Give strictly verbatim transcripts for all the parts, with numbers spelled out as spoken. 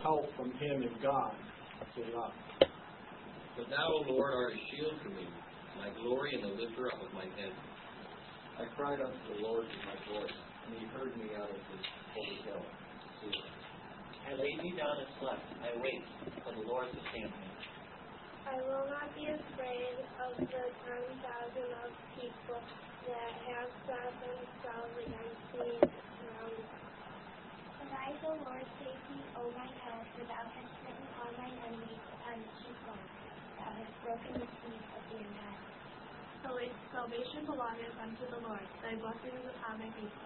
help from him and God. Selah. But thou, O Lord, art a shield to me, my glory and the lifter up of my head. I cried unto the Lord with my voice, and he heard me out of his holy hill. Selah. I laid me down and slept. I awaked, for the Lord sustained me. I will not be afraid of the ten thousand of people that have set themselves against me around me. But I, the Lord, save thee, O mine head, for thou hast smitten all mine enemies upon the cheekbone. Thou hast broken the teeth of the unjust. Salvation belongeth unto the Lord. Thy blessing is upon my people.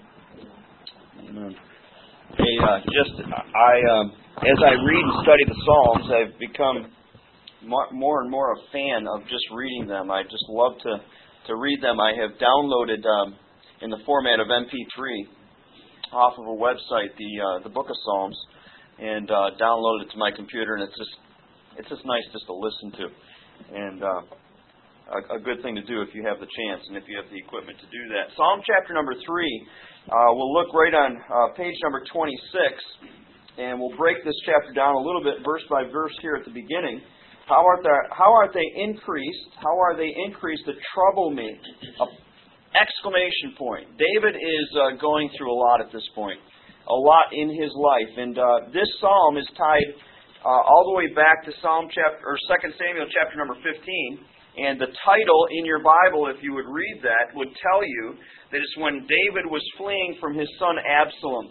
Amen. Hey, uh, just I, um, as I read and study the Psalms, I've become more, more and more a fan of just reading them. I just love to, to read them. I have downloaded um, in the format of M P three off of a website the uh, the Book of Psalms, and uh, downloaded it to my computer, and it's just it's just nice just to listen to, and uh, a, a good thing to do if you have the chance and if you have the equipment to do that. Psalm chapter number three. Uh, we'll look right on uh, page number twenty-six, and we'll break this chapter down a little bit, verse by verse here at the beginning. How art they, how art they increased? How are they increased that trouble me? A exclamation point. David is uh, going through a lot at this point, a lot in his life, and uh, this psalm is tied uh, all the way back to Psalm chapter or Second Samuel chapter number fifteen. And the title in your Bible, if you would read that, would tell you that it's when David was fleeing from his son Absalom.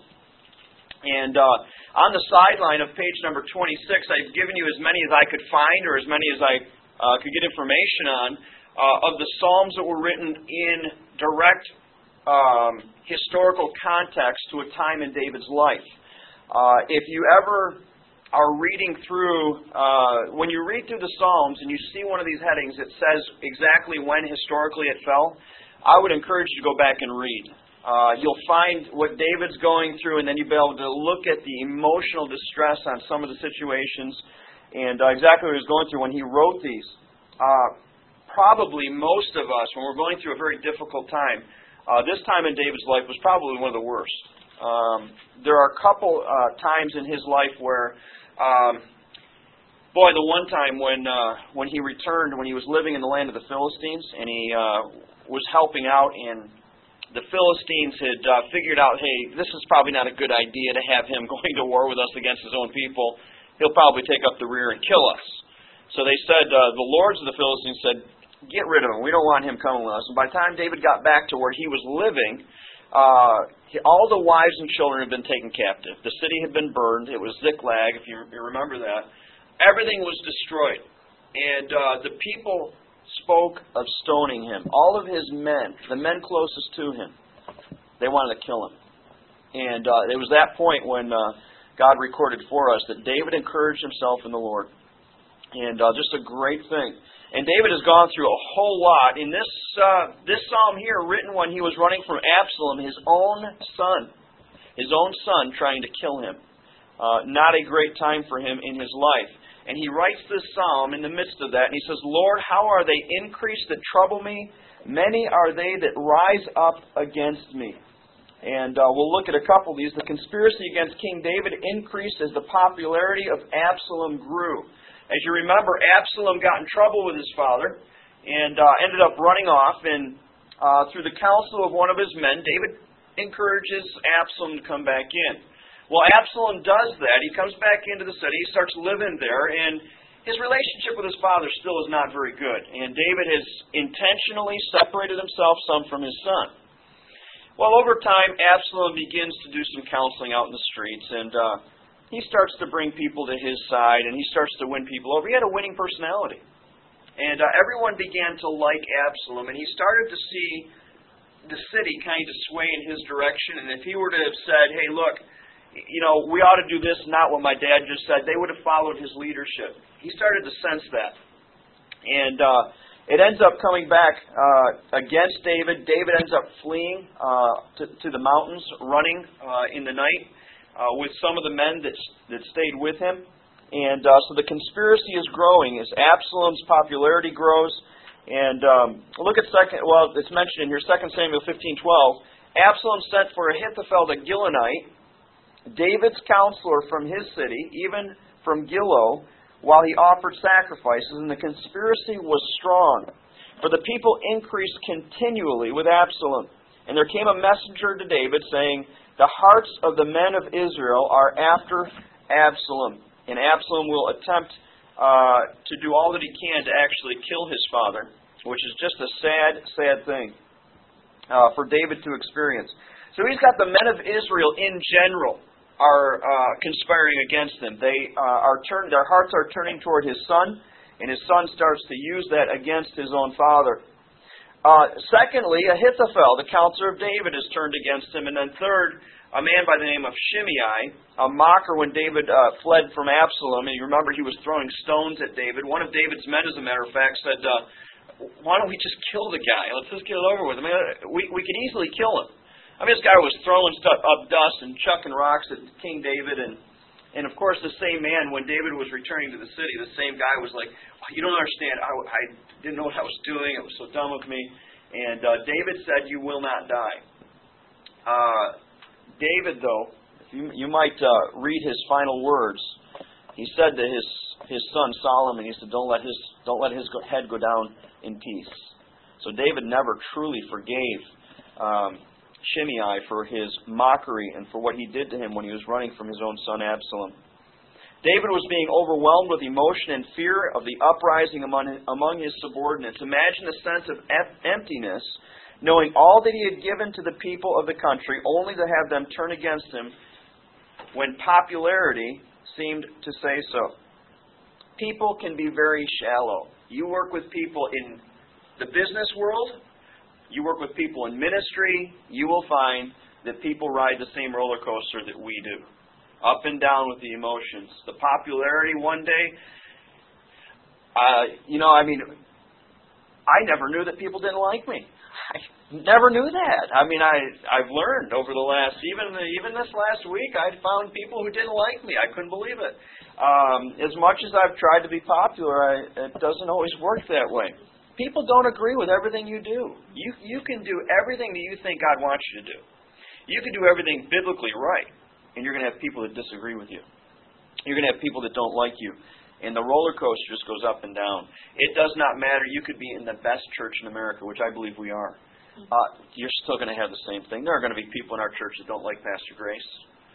And uh, on the sideline of page number twenty-six, I've given you as many as I could find, or as many as I uh, could get information on, uh, of the Psalms that were written in direct um, historical context to a time in David's life. Uh, if you ever are reading through, uh, when you read through the Psalms and you see one of these headings that says exactly when historically it fell, I would encourage you to go back and read. Uh, you'll find what David's going through, and then you'll be able to look at the emotional distress on some of the situations and uh, exactly what he was going through when he wrote these. Uh, probably most of us, when we're going through a very difficult time, uh, this time in David's life was probably one of the worst. Um, there are a couple uh, times in his life where Um, boy, the one time when uh, when he returned, when he was living in the land of the Philistines, and he uh, was helping out, and the Philistines had uh, figured out, hey, this is probably not a good idea to have him going to war with us against his own people. He'll probably take up the rear and kill us. So they said, uh, the lords of the Philistines said, get rid of him. We don't want him coming with us. And by the time David got back to where he was living, Uh, all the wives and children had been taken captive. The city had been burned. It was Ziklag, if you, you remember that. Everything was destroyed. And uh, the people spoke of stoning him. All of his men, the men closest to him, they wanted to kill him. And uh, it was that point when uh, God recorded for us that David encouraged himself in the Lord. And uh, just a great thing. And David has gone through a whole lot. In this uh, this psalm here, written when he was running from Absalom, his own son, his own son trying to kill him. Uh, not a great time for him in his life. And he writes this psalm in the midst of that, and he says, Lord, how are they increased that trouble me? Many are they that rise up against me. And uh, we'll look at a couple of these. The conspiracy against King David increased as the popularity of Absalom grew. As you remember, Absalom got in trouble with his father and uh, ended up running off. And uh, through the counsel of one of his men, David encourages Absalom to come back in. Well, Absalom does that. He comes back into the city. He starts living there. And his relationship with his father still is not very good. And David has intentionally separated himself some from his son. Well, over time, Absalom begins to do some counseling out in the streets. And Uh, He starts to bring people to his side, and he starts to win people over. He had a winning personality. And uh, everyone began to like Absalom, and he started to see the city kind of sway in his direction. And if he were to have said, hey, look, you know, we ought to do this, not what my dad just said, they would have followed his leadership. He started to sense that. And uh, it ends up coming back uh, against David. David ends up fleeing uh, to, to the mountains, running uh, in the night. Uh, with some of the men that that stayed with him. And uh, so the conspiracy is growing as Absalom's popularity grows. And um, look at second. Well, it's mentioned in here, Second Samuel fifteen twelve. Absalom sent for Ahithophel the Gilonite, David's counselor from his city, even from Gilo, while he offered sacrifices, and the conspiracy was strong. For the people increased continually with Absalom. And there came a messenger to David, saying, the hearts of the men of Israel are after Absalom. And Absalom will attempt uh, to do all that he can to actually kill his father, which is just a sad, sad thing uh, for David to experience. So he's got the men of Israel in general are uh, conspiring against him. They uh, are turn, their hearts are turning toward his son, and his son starts to use that against his own father. Uh, secondly, Ahithophel, the counselor of David, is turned against him. And then third, a man by the name of Shimei, a mocker when David uh, fled from Absalom. And you remember he was throwing stones at David. One of David's men, as a matter of fact, said, uh, why don't we just kill the guy? Let's just get it over with. I mean, we, we could easily kill him. I mean, this guy was throwing stuff up dust and chucking rocks at King David. And, and of course, the same man, when David was returning to the city, the same guy was like, oh, you don't understand. I, I didn't know what I was doing. It was so dumb of me. And uh, David said, you will not die. Uh, David, though, you, you might uh, read his final words. He said to his his son Solomon, he said, don't let his don't let his head go down in peace. So David never truly forgave um, Shimei for his mockery and for what he did to him when he was running from his own son Absalom. David was being overwhelmed with emotion and fear of the uprising among, among his subordinates. Imagine the sense of emptiness, knowing all that he had given to the people of the country, only to have them turn against him when popularity seemed to say so. People can be very shallow. You work with people in the business world, you work with people in ministry, you will find that people ride the same roller coaster that we do. Up and down with the emotions. The popularity one day, uh, you know, I mean, I never knew that people didn't like me. I never knew that. I mean, I, I've learned over the last, even even this last week, I found people who didn't like me. I couldn't believe it. Um, as much as I've tried to be popular, I, it doesn't always work that way. People don't agree with everything you do. You you can do everything that you think God wants you to do. You can do everything biblically right, and you're going to have people that disagree with you. You're going to have people that don't like you. And the roller coaster just goes up and down. It does not matter. You could be in the best church in America, which I believe we are. Uh, you're still going to have the same thing. There are going to be people in our church that don't like Pastor Grace.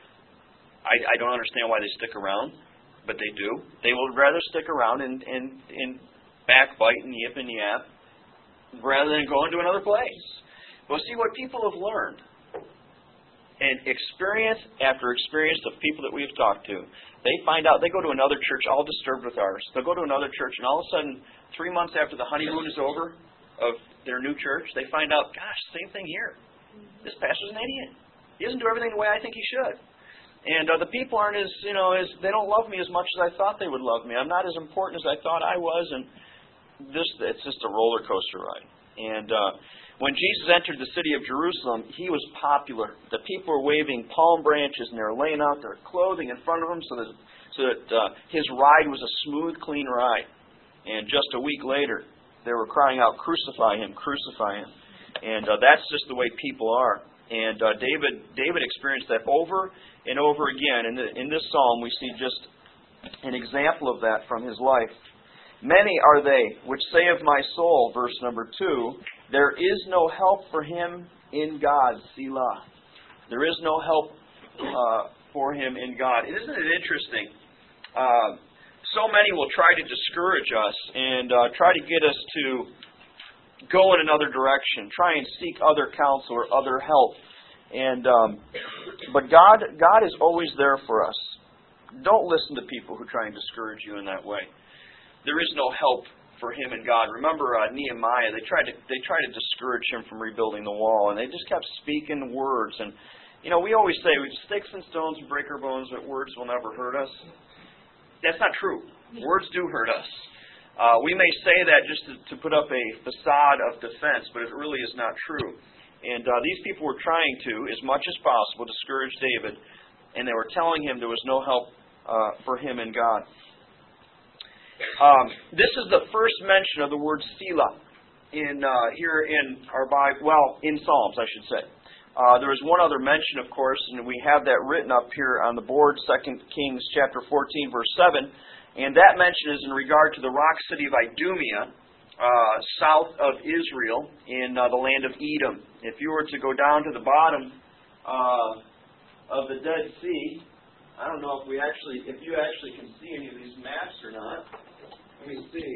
I, I don't understand why they stick around, but they do. They would rather stick around and, and, and backbite and yip and yap rather than go into another place. Well, see, what people have learned, and experience after experience of people that we've talked to, they find out, they go to another church all disturbed with ours. They'll go to another church, and all of a sudden, three months after the honeymoon is over of their new church, they find out, gosh, same thing here. This pastor's an idiot. He doesn't do everything the way I think he should. And uh, the people aren't as, you know, as they don't love me as much as I thought they would love me. I'm not as important as I thought I was, and this it's just a roller coaster ride. And uh, when Jesus entered the city of Jerusalem, he was popular. The people were waving palm branches, and they were laying out their clothing in front of him so that, so that uh, his ride was a smooth, clean ride. And just a week later, they were crying out, crucify him, crucify him. And uh, that's just the way people are. And uh, David David experienced that over and over again. In, the, in this psalm, we see just an example of that from his life. Many are they which say of my soul, verse number two, there is no help for him in God, Selah. There is no help uh, for him in God. Isn't it interesting? Uh, so many will try to discourage us and uh, try to get us to go in another direction, try and seek other counsel or other help. And um, but God, God is always there for us. Don't listen to people who try and discourage you in that way. There is no help for him in God. Remember uh, Nehemiah? They tried to they tried to discourage him from rebuilding the wall, and they just kept speaking words. And you know, we always say, "We sticks and stones break our bones, but words will never hurt us." That's not true. Words do hurt us. Uh, we may say that just to, to put up a facade of defense, but it really is not true. And uh, these people were trying to, as much as possible, discourage David, and they were telling him there was no help uh, for him in God. Um, this is the first mention of the word Selah in uh, here in our Bible. Well, in Psalms, I should say. Uh, there is one other mention, of course, and we have that written up here on the board, Second Kings chapter fourteen, verse seven. And that mention is in regard to the rock city of Idumea, uh, south of Israel, in uh, the land of Edom. If you were to go down to the bottom uh, of the Dead Sea, I don't know if we actually, if you actually can see any of these maps or not. Let me see.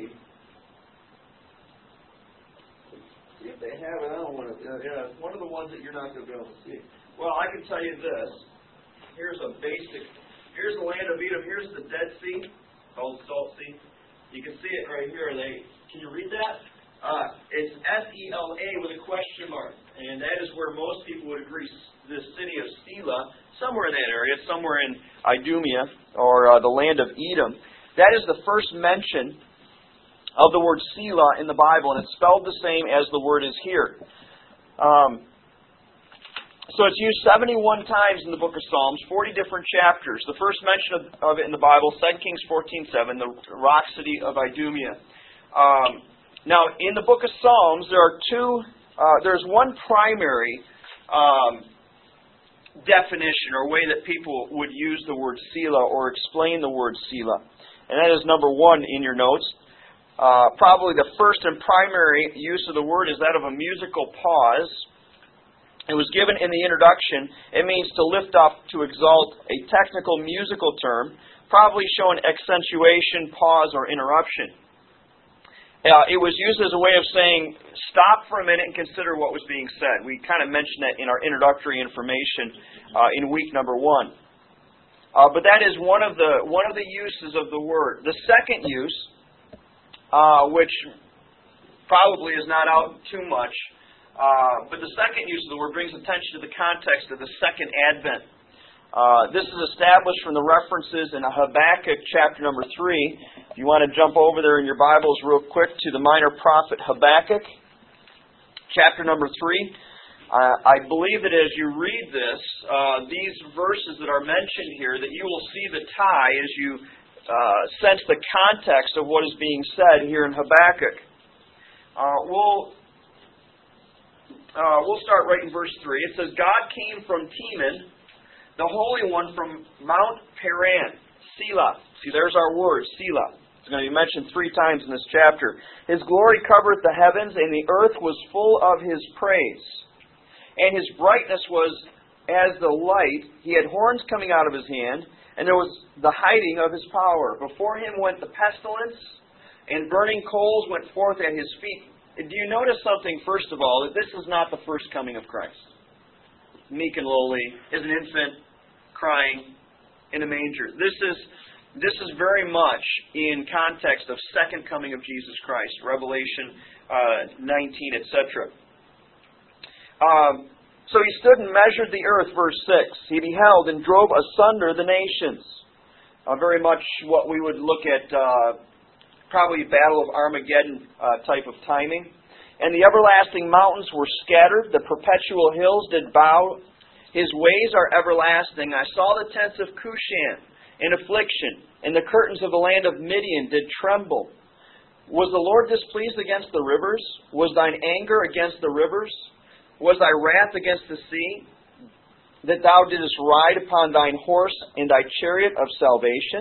See if they have it. I don't want to. Uh, yeah, it's one of the ones that you're not going to be able to see. Well, I can tell you this. Here's a basic. Here's the land of Edom. Here's the Dead Sea, Old Salt Sea. You can see it right here. They can you read that? Uh, it's S E L A with a question mark, and that is where most people would agree. The city of Selah, somewhere in that area, somewhere in Idumea or uh, the land of Edom. That is the first mention of the word Selah in the Bible, and it's spelled the same as the word is here. Um, so it's used seventy-one times in the book of Psalms, forty different chapters. The first mention of, of it in the Bible, Second Kings fourteen seven, the rock city of Idumea. Um, now, in the book of Psalms, there are two. Uh, there's one primary um, definition or way that people would use the word Selah or explain the word Selah, and that is number one in your notes. Uh, probably the first and primary use of the word is that of a musical pause. It was given in the introduction. It means to lift up, to exalt, a technical musical term, probably showing accentuation, pause, or interruption. Uh, it was used as a way of saying, stop for a minute and consider what was being said. We kind of mentioned that in our introductory information uh, in week number one. Uh, but that is one of the one of the uses of the word. The second use, Uh, which probably is not out too much. Uh, but the second use of the word brings attention to the context of the second advent. Uh, this is established from the references in Habakkuk chapter number three. If you want to jump over there in your Bibles real quick to the minor prophet Habakkuk, chapter number three. Uh, I believe that as you read this, uh, these verses that are mentioned here, that you will see the tie as you Uh, sense the context of what is being said here in Habakkuk. Uh, we'll uh, we'll start right in verse three. It says, God came from Teman, the Holy One from Mount Paran, Selah. See, there's our word, Selah. It's going to be mentioned three times in this chapter. His glory covereth the heavens, and the earth was full of His praise. And His brightness was as the light. He had horns coming out of His hand, and there was the hiding of His power. Before Him went the pestilence, and burning coals went forth at His feet. Do you notice something, first of all, that this is not the first coming of Christ? Meek and lowly, as an infant, crying in a manger. This is this is very much in context of second coming of Jesus Christ, Revelation uh, nineteen, et cetera. Um, So He stood and measured the earth, verse six. He beheld and drove asunder the nations. Uh, very much what we would look at, uh, probably Battle of Armageddon uh, type of timing. And the everlasting mountains were scattered. The perpetual hills did bow. His ways are everlasting. I saw the tents of Cushan in affliction, and the curtains of the land of Midian did tremble. Was the Lord displeased against the rivers? Was thine anger against the rivers? Was thy wrath against the sea, that thou didst ride upon thine horse and thy chariot of salvation?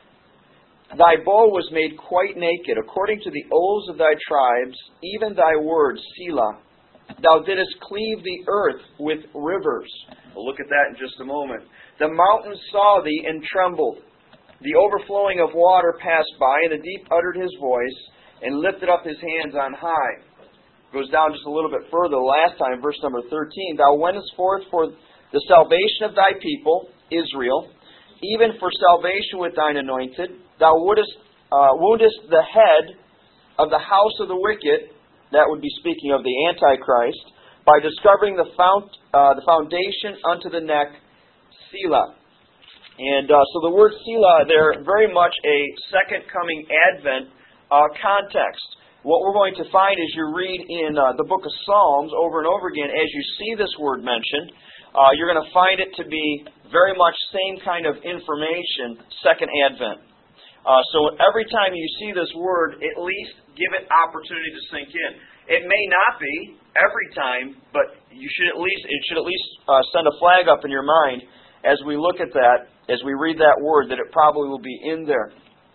Thy bow was made quite naked, according to the oaths of thy tribes, even thy word, Selah. Thou didst cleave the earth with rivers. We'll look at that in just a moment. The mountains saw thee and trembled. The overflowing of water passed by, and the deep uttered his voice, and lifted up his hands on high. Goes down just a little bit further the last time, verse number thirteen. Thou wentest forth for the salvation of thy people, Israel, even for salvation with thine anointed. Thou wouldest, uh, woundest the head of the house of the wicked, that would be speaking of the Antichrist, by discovering the, fount, uh, the foundation unto the neck, Selah. And uh, so the word Selah there, very much a second coming Advent uh, context. What we're going to find as you read in uh, the book of Psalms over and over again, as you see this word mentioned, uh, you're going to find it to be very much same kind of information, second advent. Uh, so every time you see this word, at least give it opportunity to sink in. It may not be every time, but you should at least it should at least uh, send a flag up in your mind as we look at that, as we read that word, that it probably will be in there.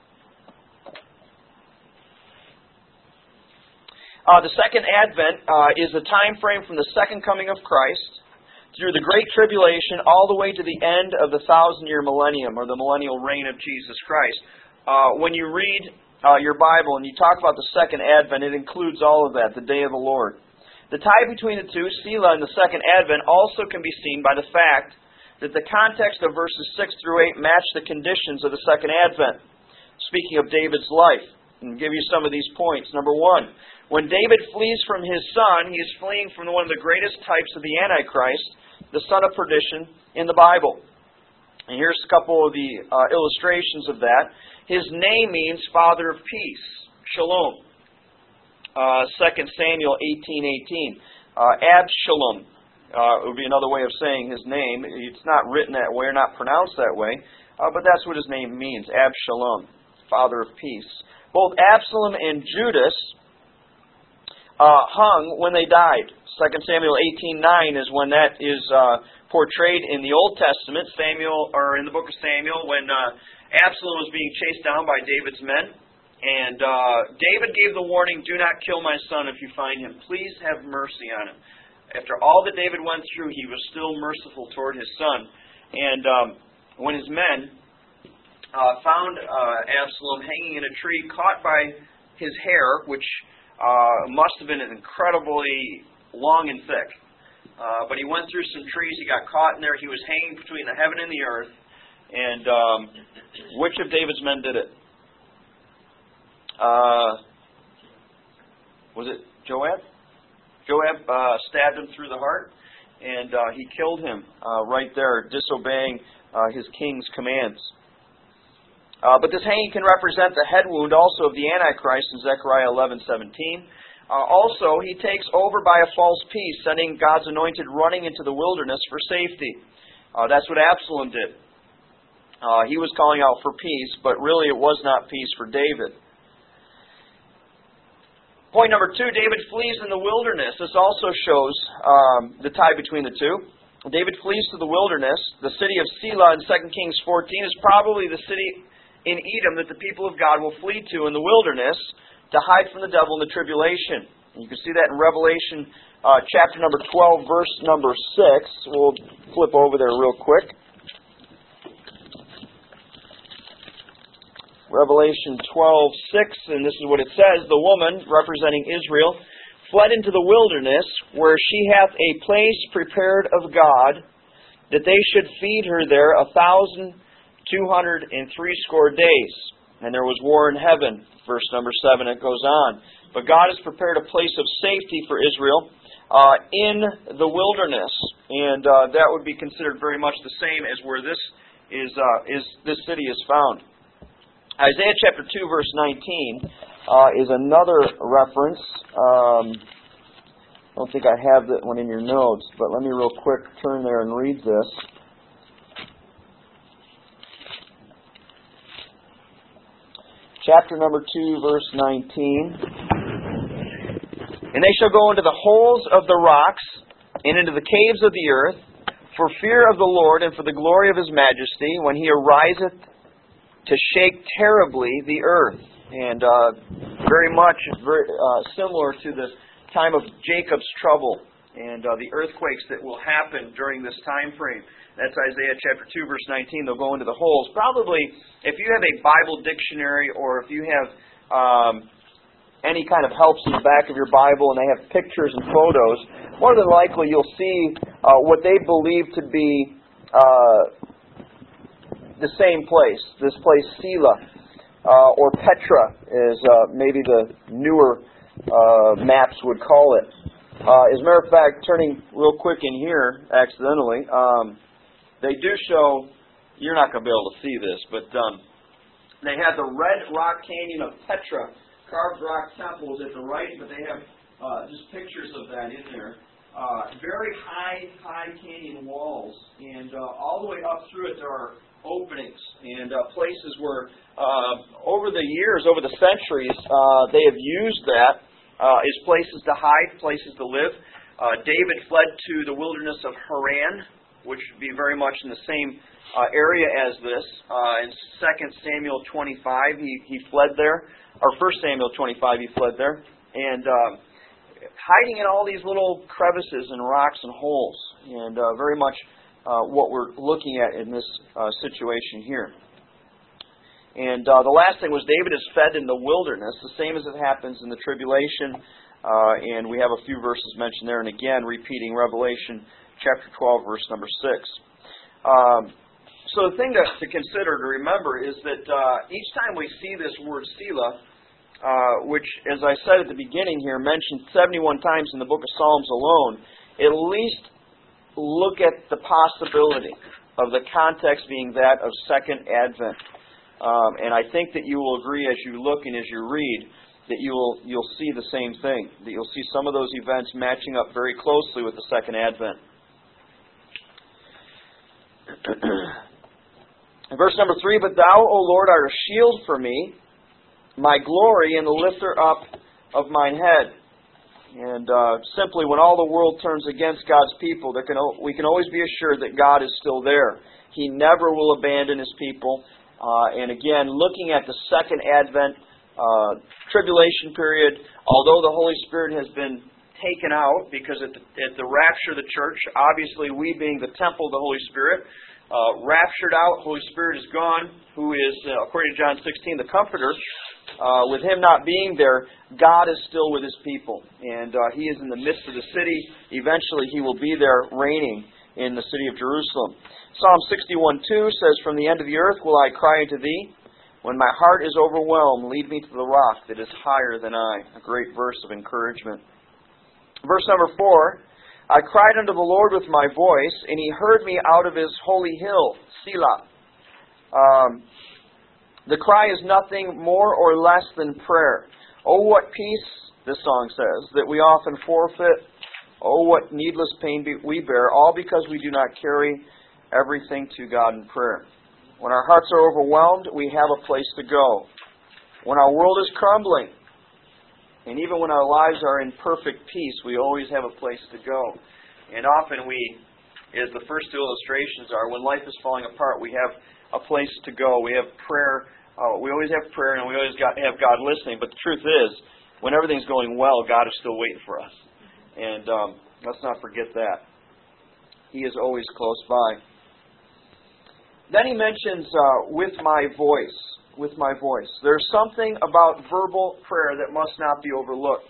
Uh, the second advent uh, is the time frame from the second coming of Christ through the Great Tribulation all the way to the end of the thousand-year millennium, or the millennial reign of Jesus Christ. Uh, when you read uh, your Bible and you talk about the second advent, it includes all of that, the day of the Lord. The tie between the two, Selah and the second advent, also can be seen by the fact that the context of verses six through eight match the conditions of the second advent. Speaking of David's life, I'll give you some of these points. Number one, when David flees from his son, he is fleeing from one of the greatest types of the Antichrist, the son of perdition, in the Bible. And here's a couple of the uh, illustrations of that. His name means Father of Peace, Shalom. Uh, Second Samuel eighteen eighteen. Uh, Abshalom uh, would be another way of saying his name. It's not written that way or not pronounced that way, uh, but that's what his name means, Abshalom, Father of Peace. Both Absalom and Judas uh, hung when they died. Second Samuel eighteen nine is when that is uh, portrayed in the Old Testament, Samuel, or in the book of Samuel, when uh, Absalom was being chased down by David's men. And uh, David gave the warning, do not kill my son if you find him. Please have mercy on him. After all that David went through, he was still merciful toward his son. And um, when his men uh, found uh, Absalom hanging in a tree, caught by his hair, which uh, must have been incredibly long and thick. Uh, but he went through some trees, he got caught in there, he was hanging between the heaven and the earth. And um, which of David's men did it? Uh, was it Joab? Joab uh, stabbed him through the heart, and uh, he killed him uh, right there, disobeying uh, his king's commands. Uh, but this hanging can represent the head wound also of the Antichrist in Zechariah eleven seventeen. Uh, also, he takes over by a false peace, sending God's anointed running into the wilderness for safety. Uh, that's what Absalom did. Uh, he was calling out for peace, but really it was not peace for David. Point number two, David flees in the wilderness. This also shows um, the tie between the two. David flees to the wilderness. The city of Selah in Second Kings fourteen is probably the city in Edom that the people of God will flee to in the wilderness to hide from the devil in the tribulation. And you can see that in Revelation uh, chapter number twelve, verse number six. We'll flip over there real quick. Revelation twelve six, and this is what it says. The woman, representing Israel, fled into the wilderness, where she hath a place prepared of God, that they should feed her there a thousand two hundred and threescore days. And there was war in heaven. Verse number seven, it goes on. But God has prepared a place of safety for Israel uh, in the wilderness. And uh, that would be considered very much the same as where this is, uh, is this city is found. Isaiah chapter two, verse nineteen, uh, is another reference. Um, I don't think I have that one in your notes, but let me real quick turn there and read this. Chapter number two, verse nineteen. And they shall go into the holes of the rocks, and into the caves of the earth, for fear of the Lord, and for the glory of His majesty, when He ariseth to shake terribly the earth. And uh, very much very, uh, similar to the time of Jacob's trouble and uh, the earthquakes that will happen during this time frame. That's Isaiah chapter two, verse nineteen. They'll go into the holes. Probably, if you have a Bible dictionary, or if you have um, any kind of helps in the back of your Bible and they have pictures and photos, more than likely you'll see uh, what they believe to be uh, the same place, this place Selah, uh, or Petra, is uh, maybe the newer uh, maps would call it. Uh, as a matter of fact, turning real quick in here, accidentally, um, they do show, you're not going to be able to see this, but um, they have the red rock canyon of Petra, carved rock temples at the right, but they have uh, just pictures of that in there. Uh, very high, high canyon walls, and uh, all the way up through it there are openings and uh, places where uh, over the years, over the centuries, uh, they have used that uh, is places to hide, places to live. Uh, David fled to the wilderness of Haran, which would be very much in the same uh, area as this. Uh, in Second Samuel twenty-five, he, he fled there. Or First Samuel twenty-five, he fled there. And um, hiding in all these little crevices and rocks and holes. And uh, very much uh, what we're looking at in this uh, situation here. And uh, the last thing was David is fed in the wilderness, the same as it happens in the tribulation. Uh, and we have a few verses mentioned there. And again, repeating Revelation chapter twelve, verse number six. Um, so the thing to, to consider, to remember, is that uh, each time we see this word Selah, uh, which, as I said at the beginning here, mentioned seventy-one times in the book of Psalms alone, at least look at the possibility of the context being that of Second Advent. Um, and I think that you will agree as you look and as you read that you will you'll see the same thing. That you'll see some of those events matching up very closely with the Second Advent. Verse number three, but thou, O Lord, art a shield for me, my glory and the lifter up of mine head. And uh, simply, when all the world turns against God's people, there can we can always be assured that God is still there. He never will abandon His people. Uh, and again, looking at the Second Advent uh, tribulation period, although the Holy Spirit has been taken out, because at the, at the rapture of the church, obviously we being the temple of the Holy Spirit, uh, raptured out, Holy Spirit is gone, who is, uh, according to John sixteen, the Comforter. Uh, with Him not being there, God is still with His people. And uh, He is in the midst of the city. Eventually He will be there reigning in the city of Jerusalem. Psalm sixty-one two says, from the end of the earth will I cry unto Thee. When my heart is overwhelmed, lead me to the rock that is higher than I. A great verse of encouragement. Verse number four, I cried unto the Lord with my voice, and He heard me out of His holy hill, Selah. Um, the cry is nothing more or less than prayer. Oh, what peace, this song says, that we often forfeit. Oh, what needless pain we bear, all because we do not carry everything to God in prayer. When our hearts are overwhelmed, we have a place to go. When our world is crumbling, and even when our lives are in perfect peace, we always have a place to go. And often we, as the first two illustrations are, when life is falling apart, we have a place to go. We have prayer. Uh, we always have prayer, and we always got, have God listening. But the truth is, when everything's going well, God is still waiting for us. And um, let's not forget that. He is always close by. Then he mentions, uh, with my voice, with my voice. There's something about verbal prayer that must not be overlooked.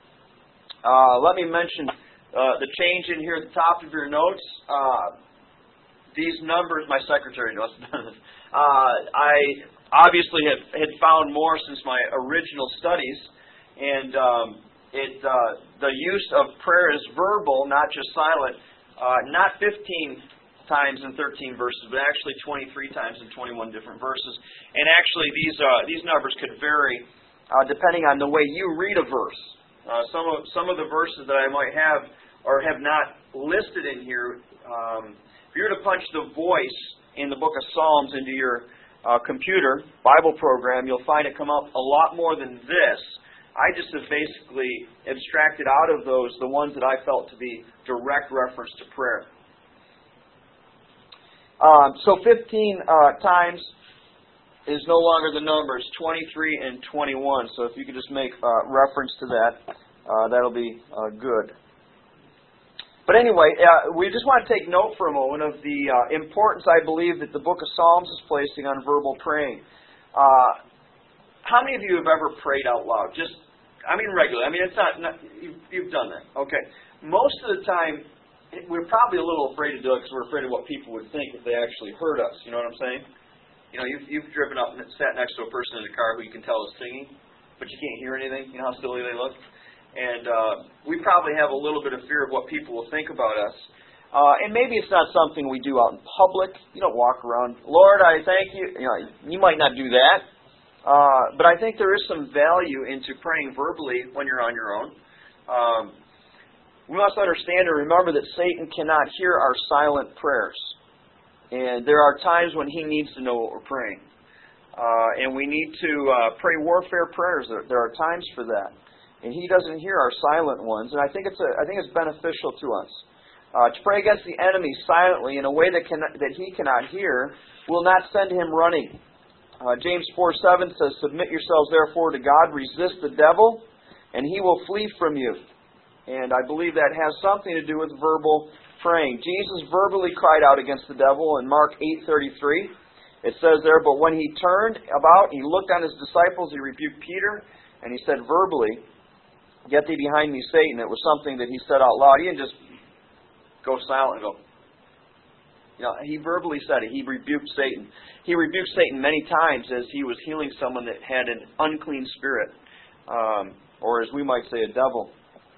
Uh, let me mention uh, the change in here at the top of your notes. Uh, these numbers, my secretary knows. uh, I obviously have had found more since my original studies, and um, it uh, the use of prayer is verbal, not just silent. Uh, not fifteen times in thirteen verses, but actually twenty-three times in twenty-one different verses. And actually, these uh, these numbers could vary uh, depending on the way you read a verse. Uh, some of some of the verses that I might have or have not listed in here. Um, if you were to punch the voice in the book of Psalms into your uh, computer Bible program, you'll find it come up a lot more than this. I just have basically abstracted out of those the ones that I felt to be direct reference to prayer. Um, so fifteen uh, times is no longer the numbers, twenty-three and twenty-one. So if you could just make uh, reference to that, uh, that'll be uh, good. But anyway, uh, we just want to take note for a moment of the uh, importance, I believe, that the book of Psalms is placing on verbal praying. Uh, how many of you have ever prayed out loud? Just, I mean, regularly. I mean, it's not, not you've, you've done that. Okay. Most of the time, we're probably a little afraid to do it because we're afraid of what people would think if they actually heard us. You know what I'm saying? You know, you've, you've driven up and sat next to a person in a car who you can tell is singing, but you can't hear anything. You know how silly they look? And uh, we probably have a little bit of fear of what people will think about us. Uh, and maybe it's not something we do out in public. You don't walk around, Lord, I thank you. You know, you might not do that. Uh, but I think there is some value into praying verbally when you're on your own. Um, we must understand and remember that Satan cannot hear our silent prayers. And there are times when he needs to know what we're praying. Uh, and we need to uh, pray warfare prayers. There, there are times for that. and He doesn't hear our silent ones. And I think it's a, I think it's beneficial to us uh, to pray against the enemy silently in a way that can that he cannot hear. Will not send him running. Uh, James four seven says, "Submit yourselves therefore to God, resist the devil, and he will flee from you." And I believe that has something to do with verbal praying. Jesus verbally cried out against the devil in Mark eight thirty-three. It says there, "But when he turned about, he looked on his disciples, he rebuked Peter, and he said verbally, 'Get thee behind me, Satan.'" It was something that he said out loud. He didn't just go silent and go. You know, he verbally said it. He rebuked Satan. He rebuked Satan many times as he was healing someone that had an unclean spirit, um, or as we might say, a devil.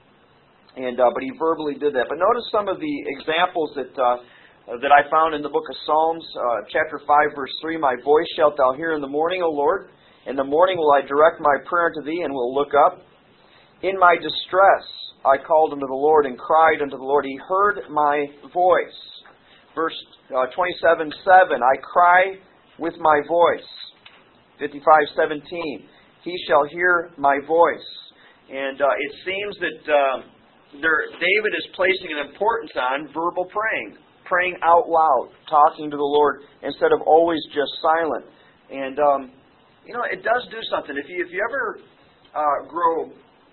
And uh, but he verbally did that. But notice some of the examples that uh, that I found in the book of Psalms, uh, chapter five, verse three. "My voice shalt thou hear in the morning, O Lord. In the morning will I direct my prayer unto thee, and will look up. In my distress I called unto the Lord, and cried unto the Lord. He heard my voice." Verse uh, twenty-seven seven, "I cry with my voice." fifty-five seventeen, "He shall hear my voice." And uh, it seems that uh, there, David is placing an importance on verbal praying, praying out loud, talking to the Lord instead of always just silent. And um, you know, it does do something. If you if you ever uh, grow,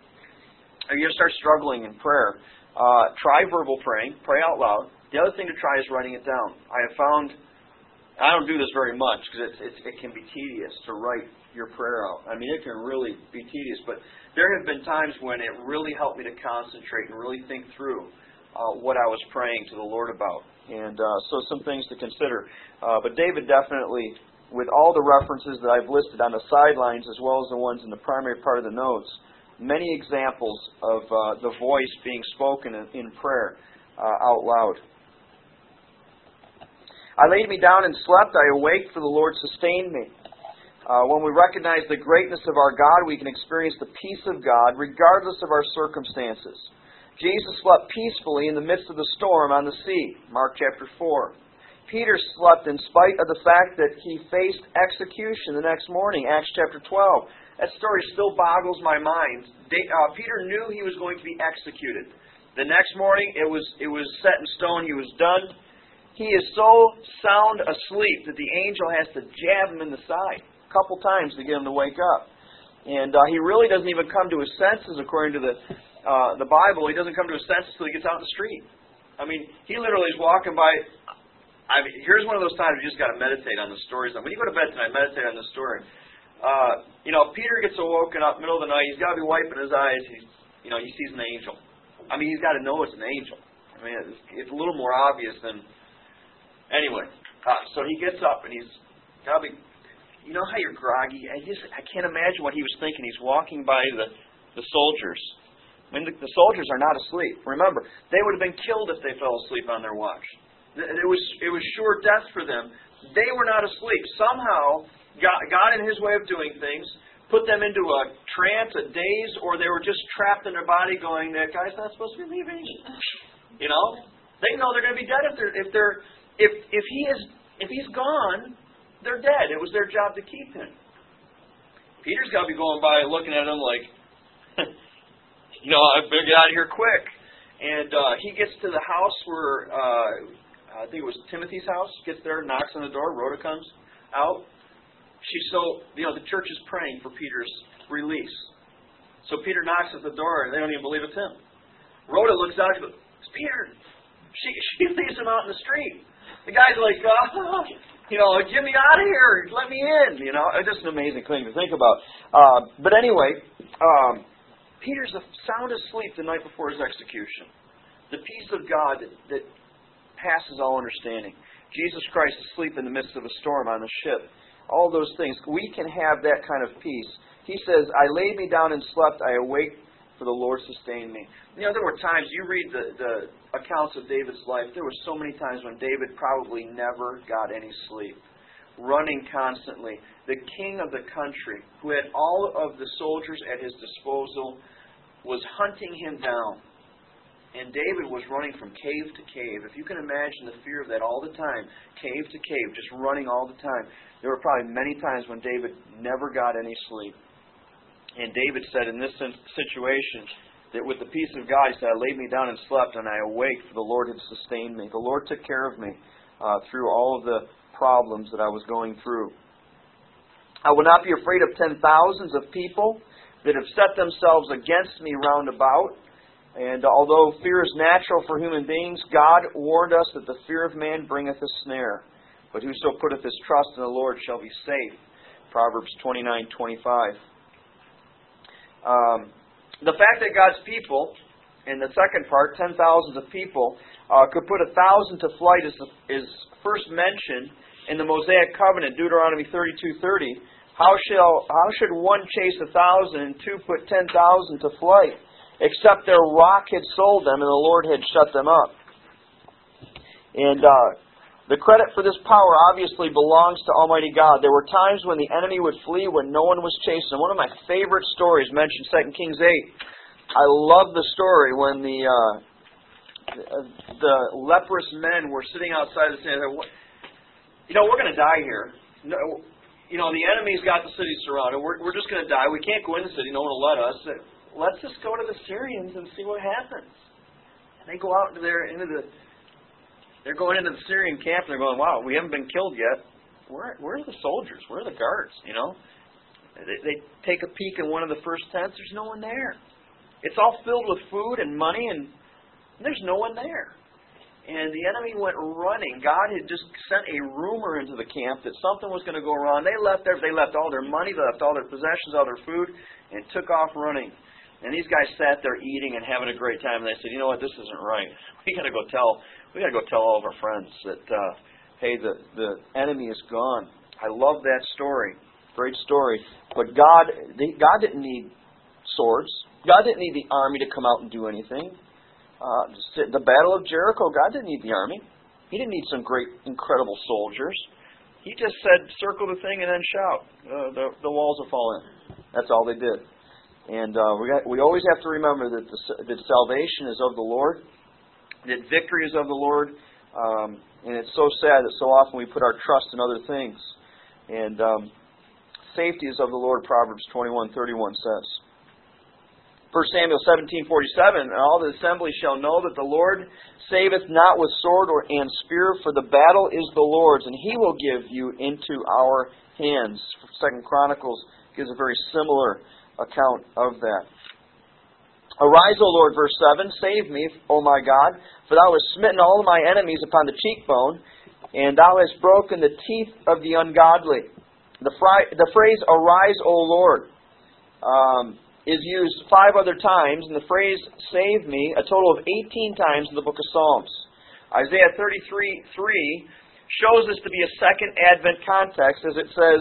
or you start struggling in prayer, uh, try verbal praying, pray out loud. The other thing to try is writing it down. I have found, I don't do this very much because it's, it's, it can be tedious to write your prayer out. I mean, it can really be tedious, but there have been times when it really helped me to concentrate and really think through uh, what I was praying to the Lord about. And uh, so some things to consider. Uh, but David definitely, with all the references that I've listed on the sidelines as well as the ones in the primary part of the notes, many examples of uh, the voice being spoken in, in prayer uh, out loud. "I laid me down and slept, I awaked, for the Lord sustained me." Uh, when we recognize the greatness of our God, we can experience the peace of God regardless of our circumstances. Jesus slept peacefully in the midst of the storm on the sea, Mark chapter four. Peter slept in spite of the fact that he faced execution the next morning, Acts chapter twelve. That story still boggles my mind. They, uh, Peter knew he was going to be executed. The next morning, it was it was set in stone. He was done. He is so sound asleep that the angel has to jab him in the side a couple times to get him to wake up. And uh, he really doesn't even come to his senses, according to the uh, the Bible. He doesn't come to his senses until he gets out in the street. I mean, he literally is walking by. I mean, here's one of those times you just got to meditate on the stories. When you go to bed tonight, meditate on the story. Uh, you know, Peter gets awoken up middle of the night. He's got to be wiping his eyes. He's, you know, he sees an angel. I mean, he's got to know it's an angel. I mean, it's, it's a little more obvious than. Anyway, uh, so he gets up and he's got to be. You know how you're groggy? I just I can't imagine what he was thinking. He's walking by the the soldiers. I mean, the, the soldiers are not asleep. Remember, they would have been killed if they fell asleep on their watch. It was it was sure death for them. They were not asleep. Somehow, God, God in His way of doing things, put them into a trance, a daze, or they were just trapped in their body going, that guy's not supposed to be leaving. You know? They know they're going to be dead if they're if they're if if he is if he's gone, they're dead. It was their job to keep him. Peter's got to be going by looking at him like, you know, I better get out of here quick. And uh, he gets to the house where uh, I think it was Timothy's house. Gets there, knocks on the door. Rhoda comes out. She's so, you know, the church is praying for Peter's release. So Peter knocks at the door, and they don't even believe it's him. Rhoda looks out and goes, "It's Peter." She she leaves him out in the street. The guy's like, oh, you know, get me out of here. Let me in. You know, it's just an amazing thing to think about. Uh, but anyway, um, Peter's sound asleep the night before his execution. The peace of God that, that passes all understanding. Jesus Christ asleep in the midst of a storm on the ship. All those things. We can have that kind of peace. He says, "I laid me down and slept. I awaked, for the Lord sustained me." You know, there were times, you read the, the accounts of David's life, there were so many times when David probably never got any sleep. Running constantly. The king of the country, who had all of the soldiers at his disposal, was hunting him down. And David was running from cave to cave. If you can imagine the fear of that all the time, cave to cave, just running all the time. There were probably many times when David never got any sleep. And David said in this situation that with the peace of God, he said, I laid me down and slept, and I awaked, for the Lord had sustained me. The Lord took care of me uh, through all of the problems that I was going through. I will not be afraid of ten thousands of people that have set themselves against me round about. And although fear is natural for human beings, God warned us that the fear of man bringeth a snare. But whoso putteth his trust in the Lord shall be safe. Proverbs twenty-nine twenty-five. Um, the fact that God's people, in the second part, ten thousands of people, uh, could put a thousand to flight is, is first mentioned in the Mosaic Covenant, Deuteronomy thirty-two thirty. How shall how should one chase a thousand and two put ten thousand to flight, except their rock had sold them and the Lord had shut them up? And uh, the credit for this power obviously belongs to Almighty God. There were times when the enemy would flee when no one was chasing. One of my favorite stories mentioned Second Kings eight. I love the story when the uh, the leprous men were sitting outside the city. You know, we're going to die here. No, you know, the enemy's got the city surrounded. We're, we're just going to die. We can't go in the city. No one will let us. Let's just go to the Syrians and see what happens. And they go out into their into the. They're going into the Syrian camp and they're going, wow, we haven't been killed yet. Where where are the soldiers? Where are the guards? You know, they, they take a peek in one of the first tents. There's no one there. It's all filled with food and money, and there's no one there. And the enemy went running. God had just sent a rumor into the camp that something was going to go wrong. They left their, they left all their money, they left all their possessions, all their food, and took off running. And these guys sat there eating and having a great time. And they said, "You know what? This isn't right. We got to go tell. We got to go tell all of our friends that, uh, hey, the the enemy is gone." I love that story. Great story. But God, God didn't need swords. God didn't need the army to come out and do anything. Uh, the Battle of Jericho, God didn't need the army. He didn't need some great, incredible soldiers. He just said, circle the thing and then shout. Uh, the, the walls will fall in. That's all they did. And uh, we got, we always have to remember that, the, that salvation is of the Lord, that victory is of the Lord, um, and it's so sad that so often we put our trust in other things. And um, safety is of the Lord, Proverbs twenty-one thirty-one says. First Samuel seventeen forty-seven, and all the assembly shall know that the Lord saveth not with sword or and spear, for the battle is the Lord's, and He will give you into our hands. Second Chronicles gives a very similar account of that. Arise, O Lord, verse seven, save me, O my God, for thou hast smitten all of my enemies upon the cheekbone, and thou hast broken the teeth of the ungodly. The, fri- the phrase, arise, O Lord, um, is used five other times, and the phrase, save me, a total of eighteen times in the book of Psalms. Isaiah thirty-three three shows this to be a second Advent context, as it says,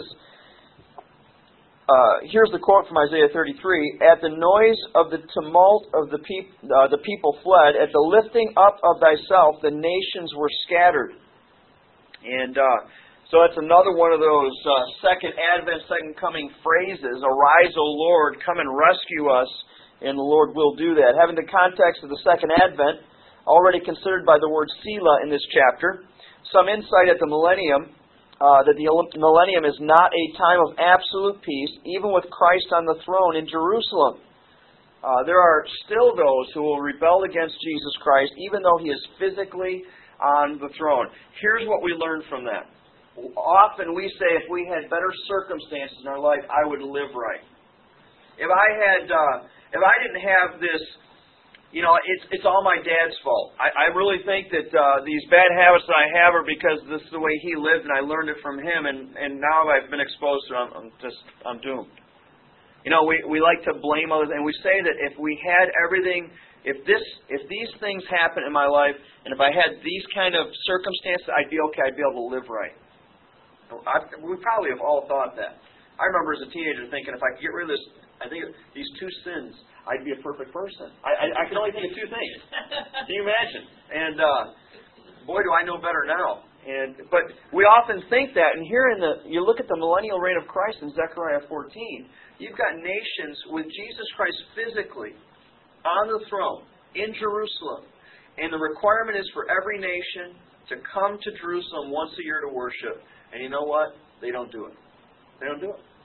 uh, here's the quote from Isaiah thirty-three, at the noise of the tumult of the, peop- uh, the people fled, at the lifting up of thyself the nations were scattered. And uh, so that's another one of those uh, second Advent, second coming phrases. Arise, O Lord, come and rescue us, and the Lord will do that. Having the context of the second Advent, already considered by the word Selah in this chapter, some insight at the millennium, uh, that the millennium is not a time of absolute peace, even with Christ on the throne in Jerusalem. Uh, there are still those who will rebel against Jesus Christ, even though He is physically on the throne. Here's what we learn from that. Often we say, if we had better circumstances in our life, I would live right. If I had, uh, if I didn't have this, you know, it's it's all my dad's fault. I, I really think that uh, these bad habits that I have are because this is the way he lived, and I learned it from him, and, and now I've been exposed to it. I'm, I'm just, I'm doomed. You know, we, we like to blame others, and we say that if we had everything, if this, if these things happen in my life, and if I had these kind of circumstances, I'd be okay. I'd be able to live right. I, we probably have all thought that. I remember as a teenager thinking, if I could get rid of this, I think these two sins, I'd be a perfect person. I, I, I can only think of two things. Can you imagine? And uh, boy, do I know better now. And but we often think that. And here in the, you look at the millennial reign of Christ in Zechariah fourteen. You've got nations with Jesus Christ physically on the throne in Jerusalem, and the requirement is for every nation to come to Jerusalem once a year to worship. And you know what? They don't do it. They don't do it.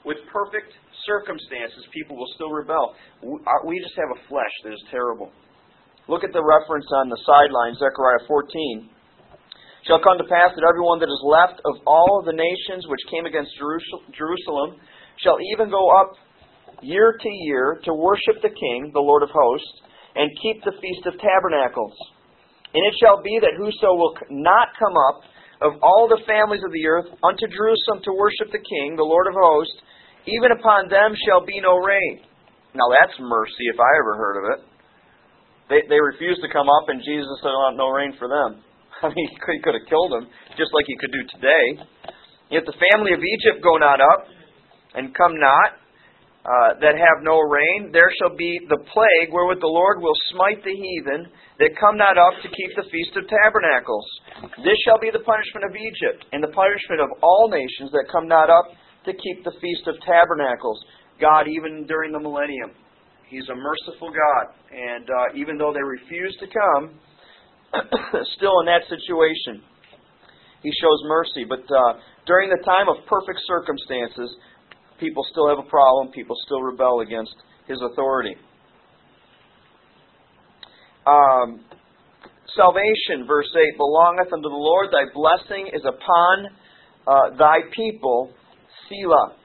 with perfect circumstances, people will still rebel. We just have a flesh that is terrible. Look at the reference on the sideline, Zechariah fourteen. Shall come to pass that everyone that is left of all the nations which came against Jerusalem shall even go up year to year to worship the King, the Lord of hosts, and keep the Feast of Tabernacles. And it shall be that whoso will not come up of all the families of the earth unto Jerusalem to worship the King, the Lord of hosts, even upon them shall be no rain. Now that's mercy if I ever heard of it. They they refused to come up, and Jesus said, oh, no rain for them. I mean, he could, he could have killed them, just like he could do today. If the family of Egypt go not up, and come not, Uh, that have no rain, there shall be the plague wherewith the Lord will smite the heathen that come not up to keep the Feast of Tabernacles. This shall be the punishment of Egypt, and the punishment of all nations that come not up to keep the Feast of Tabernacles. God, even during the millennium, He's a merciful God. And uh, even though they refuse to come, still in that situation, He shows mercy. But uh, during the time of perfect circumstances, people still have a problem. People still rebel against His authority. Um, salvation, verse eight, belongeth unto the Lord. Thy blessing is upon uh, Thy people, Selah.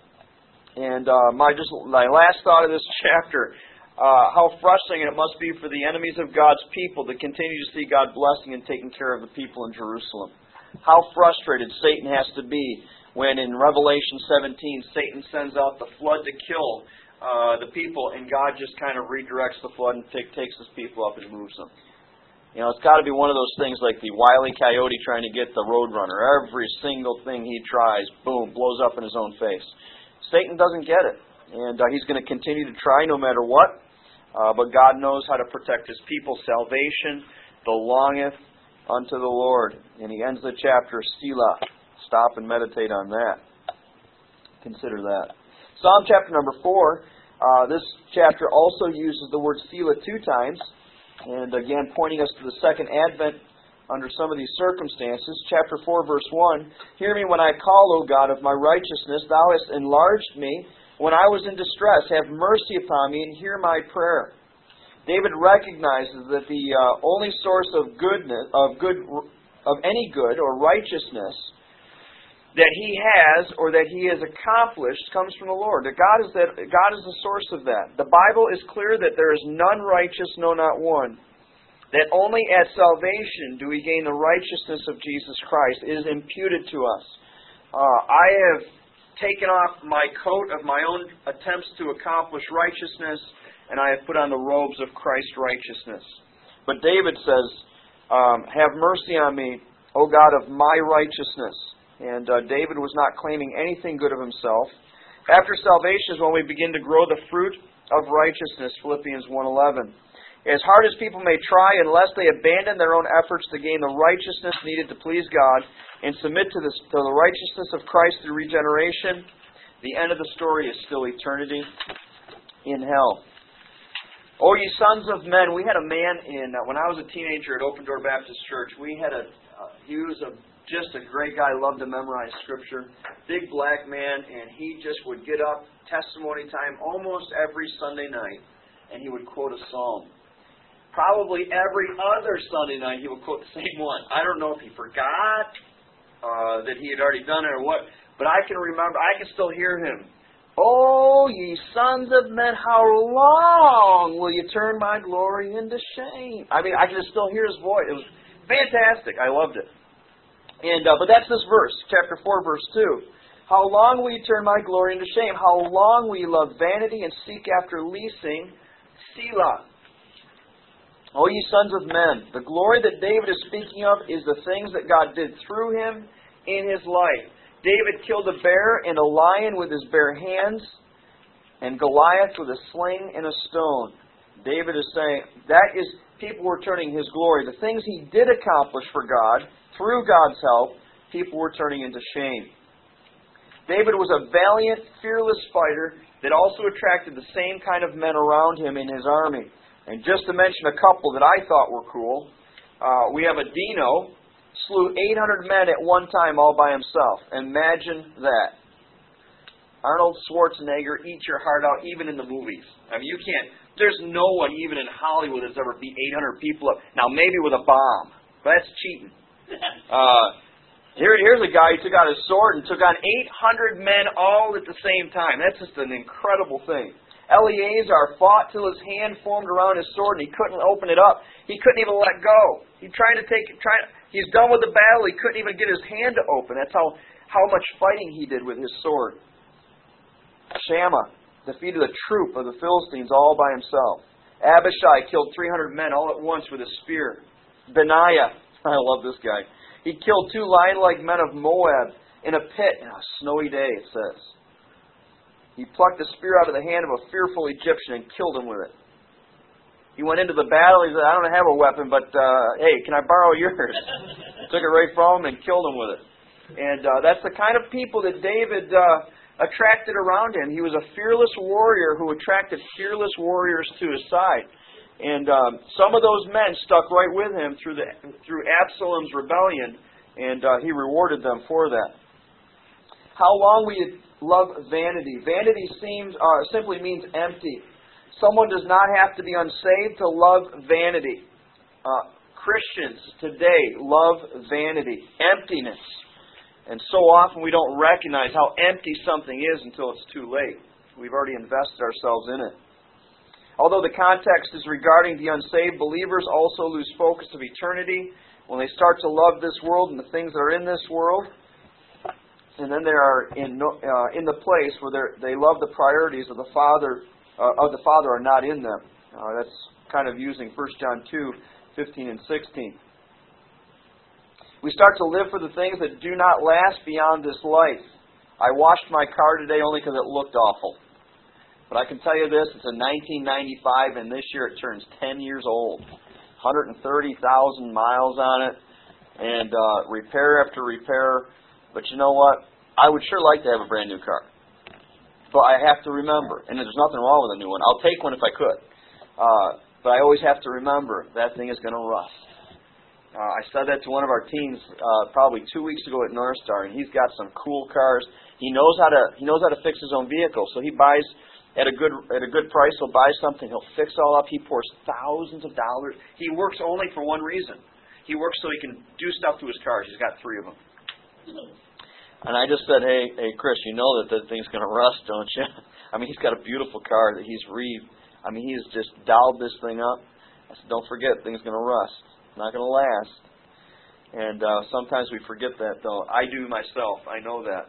And uh, my just my last thought of this chapter, uh, how frustrating it must be for the enemies of God's people to continue to see God blessing and taking care of the people in Jerusalem. How frustrated Satan has to be when in Revelation seventeen, Satan sends out the flood to kill uh, the people, and God just kind of redirects the flood and take, takes His people up and moves them. You know, it's got to be one of those things like the Wile E. Coyote trying to get the Roadrunner. Every single thing he tries, boom, blows up in his own face. Satan doesn't get it, and uh, he's going to continue to try no matter what, uh, but God knows how to protect His people. Salvation belongeth unto the Lord. And he ends the chapter, Selah. Stop and meditate on that. Consider that. Psalm chapter number four. Uh, this chapter also uses the word Selah two times. And again, pointing us to the second advent under some of these circumstances. Chapter four, verse one. Hear me when I call, O God of my righteousness. Thou hast enlarged me when I was in distress. Have mercy upon me and hear my prayer. David recognizes that the uh, only source of goodness, of good, of any good or righteousness that he has or that he has accomplished comes from the Lord. That God is that God is the source of that. The Bible is clear that there is none righteous, no, not one. That only at salvation do we gain the righteousness of Jesus Christ. It is imputed to us. Uh, I have taken off my coat of my own attempts to accomplish righteousness, and I have put on the robes of Christ's righteousness. But David says, um, have mercy on me, O God of my righteousness. And uh, David was not claiming anything good of himself. After salvation is when we begin to grow the fruit of righteousness, Philippians one eleven. As hard as people may try, unless they abandon their own efforts to gain the righteousness needed to please God and submit to, this, to the righteousness of Christ through regeneration, the end of the story is still eternity in hell. O ye sons of men, we had a man in, uh, when I was a teenager at Open Door Baptist Church, we had a, uh, he was a just a great guy, loved to memorize Scripture. Big black man, and he just would get up, testimony time, almost every Sunday night, and he would quote a psalm. Probably every other Sunday night he would quote the same one. I don't know if he forgot uh, that he had already done it or what, but I can remember, I can still hear him. Oh, ye sons of men, how long will you turn my glory into shame? I mean, I can still hear his voice. It was fantastic. I loved it. And uh, but that's this verse, chapter four, verse two. How long will you turn my glory into shame? How long will you love vanity and seek after leasing? Selah. O ye sons of men, the glory that David is speaking of is the things that God did through him in his life. David killed a bear and a lion with his bare hands, and Goliath with a sling and a stone. David is saying that is people were turning his glory. The things he did accomplish for God, through God's help, people were turning into shame. David was a valiant, fearless fighter that also attracted the same kind of men around him in his army. And just to mention a couple that I thought were cool, uh, we have a Dino, slew eight hundred men at one time all by himself. Imagine that. Arnold Schwarzenegger eats your heart out, even in the movies. I mean, you can't. There's no one, even in Hollywood, that's ever beat eight hundred people up. Now, maybe with a bomb, but that's cheating. Uh, here, here's a guy who took out his sword and took on eight hundred men all at the same time. That's just an incredible thing. Eleazar fought till his hand formed around his sword and he couldn't open it up. He couldn't even let go. He tried to take. Trying. He's done with the battle. He couldn't even get his hand to open. That's how how much fighting he did with his sword. Shammah defeated a troop of the Philistines all by himself. Abishai killed three hundred men all at once with a spear. Benaiah, I love this guy. He killed two lion-like men of Moab in a pit on a snowy day, it says. He plucked a spear out of the hand of a fearful Egyptian and killed him with it. He went into the battle. He said, I don't have a weapon, but uh, hey, can I borrow yours? Took it right from him and killed him with it. And uh, that's the kind of people that David uh, attracted around him. He was a fearless warrior who attracted fearless warriors to his side. And um, some of those men stuck right with him through the through Absalom's rebellion, and uh, he rewarded them for that. How long we love vanity. Vanity seems uh, simply means empty. Someone does not have to be unsaved to love vanity. Uh, Christians today love vanity, emptiness. And so often we don't recognize how empty something is until it's too late. We've already invested ourselves in it. Although the context is regarding the unsaved, believers also lose focus of eternity when they start to love this world and the things that are in this world. And then they are in no, uh, in the place where they love the priorities of the Father uh, of the Father are not in them. Uh, that's kind of using First John two, fifteen and sixteen. We start to live for the things that do not last beyond this life. I washed my car today only because it looked awful. But I can tell you this, it's a nineteen ninety-five, and this year it turns ten years old. one hundred thirty thousand miles on it, and uh, repair after repair. But you know what? I would sure like to have a brand new car. But I have to remember, and there's nothing wrong with a new one. I'll take one if I could. Uh, but I always have to remember, that thing is going to rust. Uh, I said that to one of our teams uh, probably two weeks ago at North Star, and he's got some cool cars. He knows how to he knows how to fix his own vehicle, so he buys at a good at a good price. He'll buy something, he'll fix all up. He pours thousands of dollars. He works only for one reason. He works so he can do stuff to his cars. He's got three of them. And I just said, hey, hey, Chris, you know that that thing's going to rust, don't you? I mean, he's got a beautiful car that he's re. I mean, he's just dialed this thing up. I said, don't forget, thing's going to rust. Not going to last. And uh, sometimes we forget that, though. I do myself. I know that.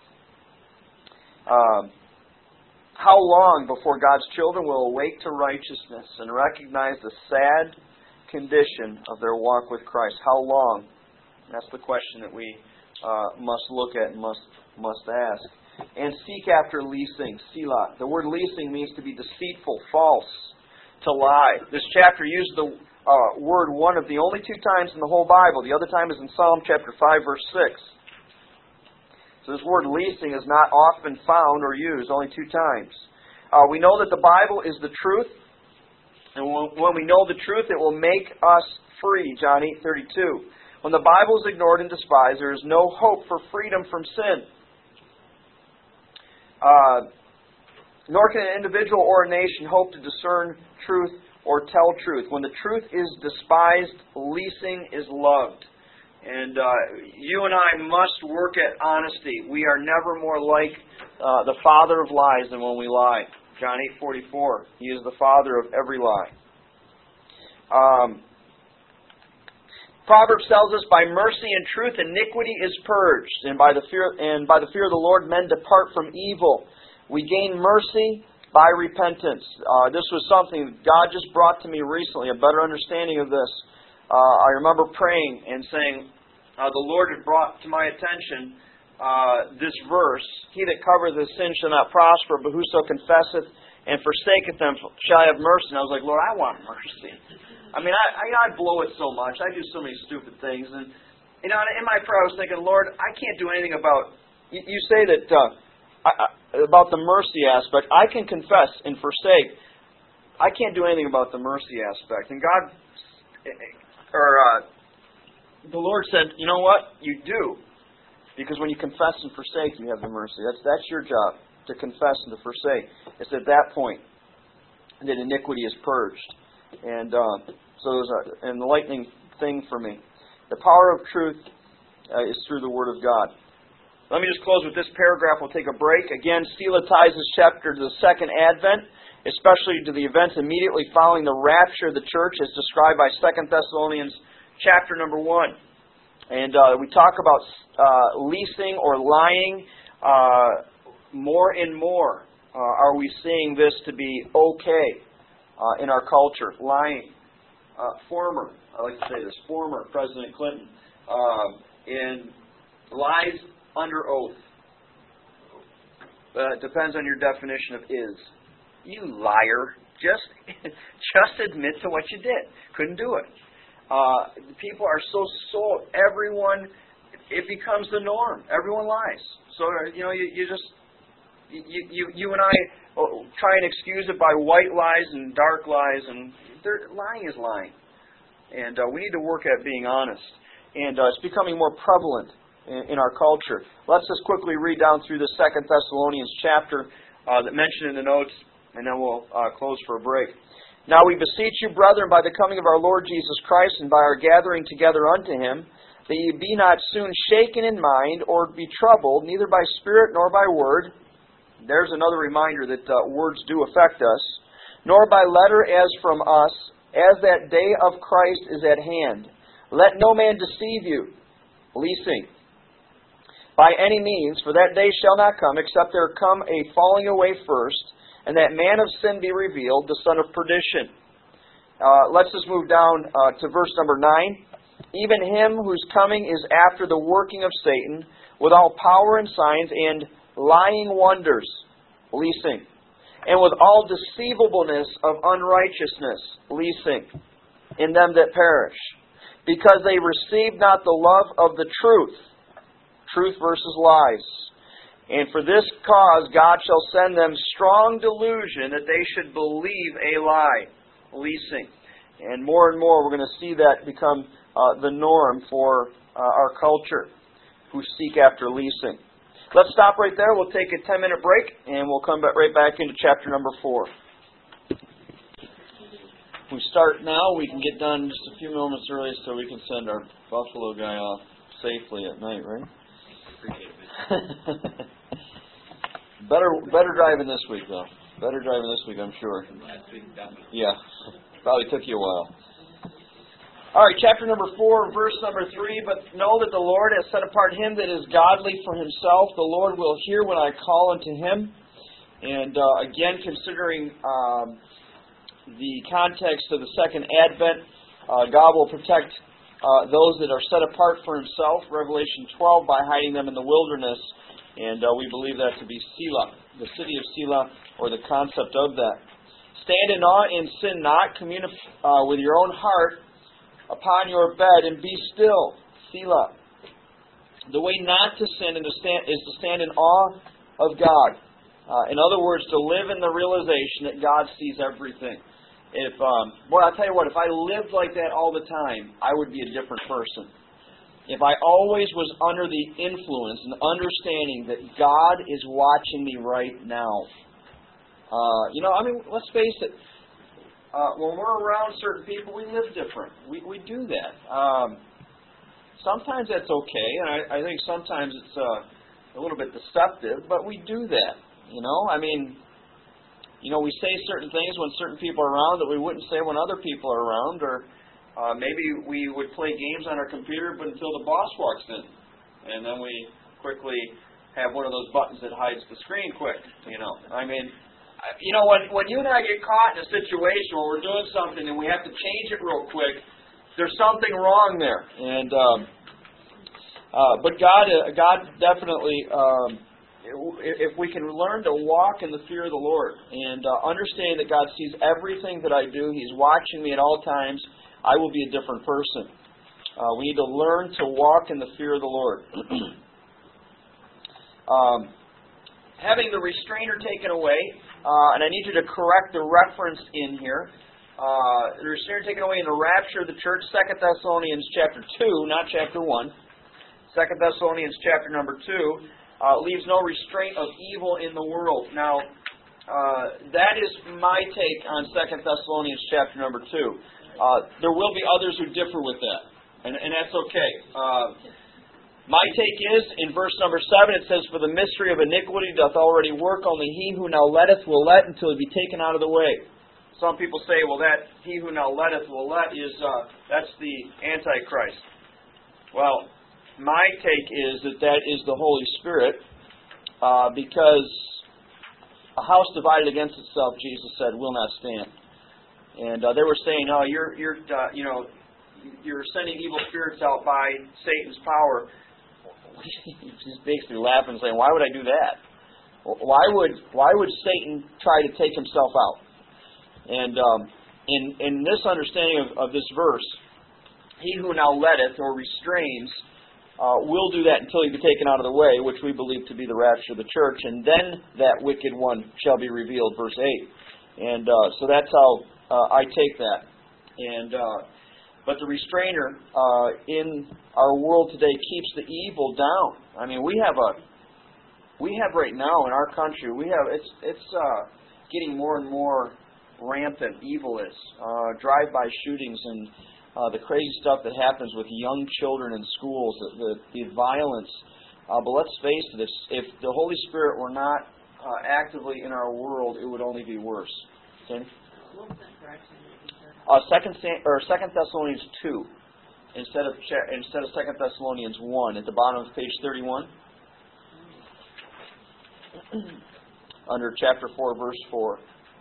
Um, how long before God's children will awake to righteousness and recognize the sad condition of their walk with Christ? How long? That's the question that we uh, must look at and must must ask. And seek after leasing, Selah. The word leasing means to be deceitful, false, to lie. This chapter used the Uh, word one of the only two times in the whole Bible. The other time is in Psalm chapter five, verse six. So this word leasing is not often found or used, only two times. Uh, we know that the Bible is the truth. And when we know the truth, it will make us free, John eight thirty-two. When the Bible is ignored and despised, there is no hope for freedom from sin. Uh, nor can an individual or a nation hope to discern truth or tell truth. When the truth is despised, leasing is loved. And uh, you and I must work at honesty. We are never more like uh, the father of lies than when we lie. John eight forty-four. He is the father of every lie. Um, Proverbs tells us, by mercy and truth iniquity is purged, and by the fear and by the fear of the Lord men depart from evil. We gain mercy by repentance. Uh, this was something God just brought to me recently, a better understanding of this. Uh, I remember praying and saying, uh, the Lord had brought to my attention uh, this verse, he that covereth his sin shall not prosper, but whoso confesseth and forsaketh them shall have mercy. And I was like, Lord, I want mercy. I mean, I, I, I blow it so much. I do so many stupid things. And you know, in my prayer I was thinking, Lord, I can't do anything about... You, you say that... Uh, I, I, about the mercy aspect, I can confess and forsake. I can't do anything about the mercy aspect. And God, or uh, the Lord said, you know what? You do. Because when you confess and forsake, you have the mercy. That's that's your job. to confess and to forsake. It's at that point that iniquity is purged. And uh, so it was a, an enlightening thing for me. The power of truth uh, is through the Word of God. Let me just close with this paragraph. We'll take a break. Again, Stela ties this chapter to the second advent, especially to the events immediately following the rapture of the church as described by Second Thessalonians chapter number one. And uh, we talk about uh, leasing or lying uh, more and more. Uh, are we seeing this to be okay uh, in our culture? Lying. Uh, former, I like to say this, former President Clinton uh, in lies under oath. Uh, it depends on your definition of is. You liar. Just just admit to what you did. Couldn't do it. Uh, people are so sold. Everyone, it becomes the norm. Everyone lies. So, you know, you, you just, you, you you and I try and excuse it by white lies and dark lies, and lying is lying. And uh, we need to work at being honest. And uh, it's becoming more prevalent in, in our culture. Let's just quickly read down through the Second Thessalonians chapter uh, that mentioned in the notes, and then we'll uh, close for a break. Now we beseech you, brethren, by the coming of our Lord Jesus Christ, and by our gathering together unto Him, that ye be not soon shaken in mind, or be troubled, neither by spirit nor by word. There's another reminder that uh, words do affect us. Nor by letter as from us, as that day of Christ is at hand. Let no man deceive you, leasing, by any means, for that day shall not come, except there come a falling away first, and that man of sin be revealed, the son of perdition. Uh, let's just move down uh, to verse number nine. Even him whose coming is after the working of Satan, with all power and signs and lying wonders, leasing, and with all deceivableness of unrighteousness, leasing, in them that perish, because they receive not the love of the truth, truth versus lies. And for this cause God shall send them strong delusion that they should believe a lie, leasing. And more and more we're going to see that become uh, the norm for uh, our culture, who seek after leasing. Let's stop right there. We'll take a ten-minute break, and we'll come back right back into chapter number four. If we start now, we can get done just a few moments early so we can send our Buffalo guy off safely at night, right? better better driving this week, though. Better driving this week, I'm sure. Last week, definitely. Yeah. Probably took you a while. All right, chapter number four, verse number three. But know that the Lord has set apart him that is godly for himself. The Lord will hear when I call unto him. And uh, again, considering um, the context of the second advent, uh, God will protect uh, those that are set apart for himself. Revelation twelve, by hiding them in the wilderness. And uh, we believe that to be Selah, the city of Selah, or the concept of that. Stand in awe and sin not. Commune uh, with your own heart upon your bed and be still. Selah. The way not to sin and to stand is to stand in awe of God. Uh, in other words, to live in the realization that God sees everything. If, um, boy, I'll tell you what, if I lived like that all the time, I would be a different person. If I always was under the influence and understanding that God is watching me right now. Uh, you know, I mean, let's face it. Uh, when we're around certain people, we live different. We we do that. Um, sometimes that's okay, and I, I think sometimes it's uh, a little bit deceptive, but we do that. You know, I mean, you know, we say certain things when certain people are around that we wouldn't say when other people are around, or uh, maybe we would play games on our computer, but until the boss walks in, and then we quickly have one of those buttons that hides the screen quick. You know, I mean. You know, when when you and I get caught in a situation where we're doing something and we have to change it real quick, there's something wrong there. And um, uh, but God, uh, God definitely, um, if we can learn to walk in the fear of the Lord and uh, understand that God sees everything that I do, He's watching me at all times, I will be a different person. Uh, we need to learn to walk in the fear of the Lord. um, having the restrainer taken away. Uh, and I need you to correct the reference in here. Uh, the restrainer taken away in the rapture of the church, Second Thessalonians chapter two, not chapter one. Second Thessalonians chapter number two. uh, leaves no restraint of evil in the world. Now, uh, that is my take on Second Thessalonians chapter number two. Uh, there will be others who differ with that, and, and that's okay. Uh, my take is, in verse number seven, it says, "For the mystery of iniquity doth already work, only he who now letteth will let until he be taken out of the way." Some people say, well, that he who now letteth will let is, uh, that's the Antichrist. Well, my take is that that is the Holy Spirit, uh, because a house divided against itself, Jesus said, will not stand. And uh, they were saying, "Oh, you're you're uh, you know you're sending evil spirits out by Satan's power." He just makes me laugh and saying, "Why would I do that? Why would why would Satan try to take himself out?" And um, in in this understanding of, of this verse, he who now letteth or restrains uh, will do that until he be taken out of the way, which we believe to be the rapture of the church, and then that wicked one shall be revealed. Verse eight. And uh, so that's how uh, I take that. And uh, but the restrainer uh, in our world today keeps the evil down. I mean, we have a we have right now in our country, we have it's it's uh, getting more and more rampant. Evil is uh, drive-by shootings and uh, the crazy stuff that happens with young children in schools, the the, the violence. Uh, but let's face it, if, if the Holy Spirit were not uh, actively in our world, it would only be worse. Okay? Uh, second or Second Thessalonians two, instead of instead of Second Thessalonians one, at the bottom of page thirty-one, under chapter four, verse four.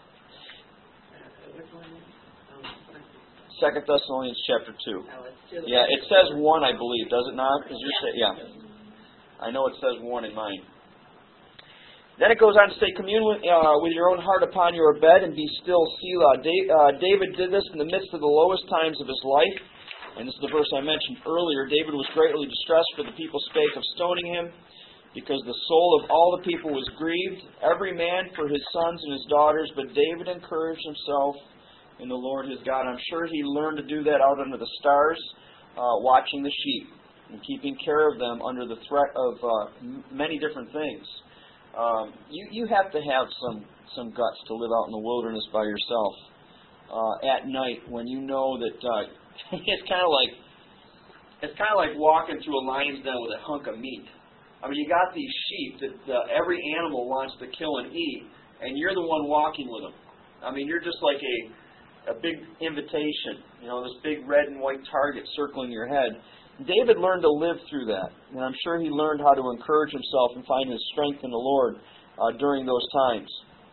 Second Thessalonians chapter two. Yeah, it says one, I believe, does it not? Is your yeah, I know it says one in mine. Then it goes on to say, "Commune with, uh, with your own heart upon your bed and be still, Selah." Da- uh, David did this in the midst of the lowest times of his life. And this is the verse I mentioned earlier. "David was greatly distressed, for the people spake of stoning him, because the soul of all the people was grieved, every man for his sons and his daughters. But David encouraged himself in the Lord his God." I'm sure he learned to do that out under the stars, uh, watching the sheep and keeping care of them under the threat of uh, m- many different things. Um, you, you have to have some, some guts to live out in the wilderness by yourself uh, at night when you know that uh, it's kind of like it's kind of like walking through a lion's den with a hunk of meat. I mean, you got these sheep that uh, every animal wants to kill and eat, and you're the one walking with them. I mean, you're just like a a big invitation, you know, this big red and white target circling your head. David learned to live through that, and I'm sure he learned how to encourage himself and find his strength in the Lord uh, during those times.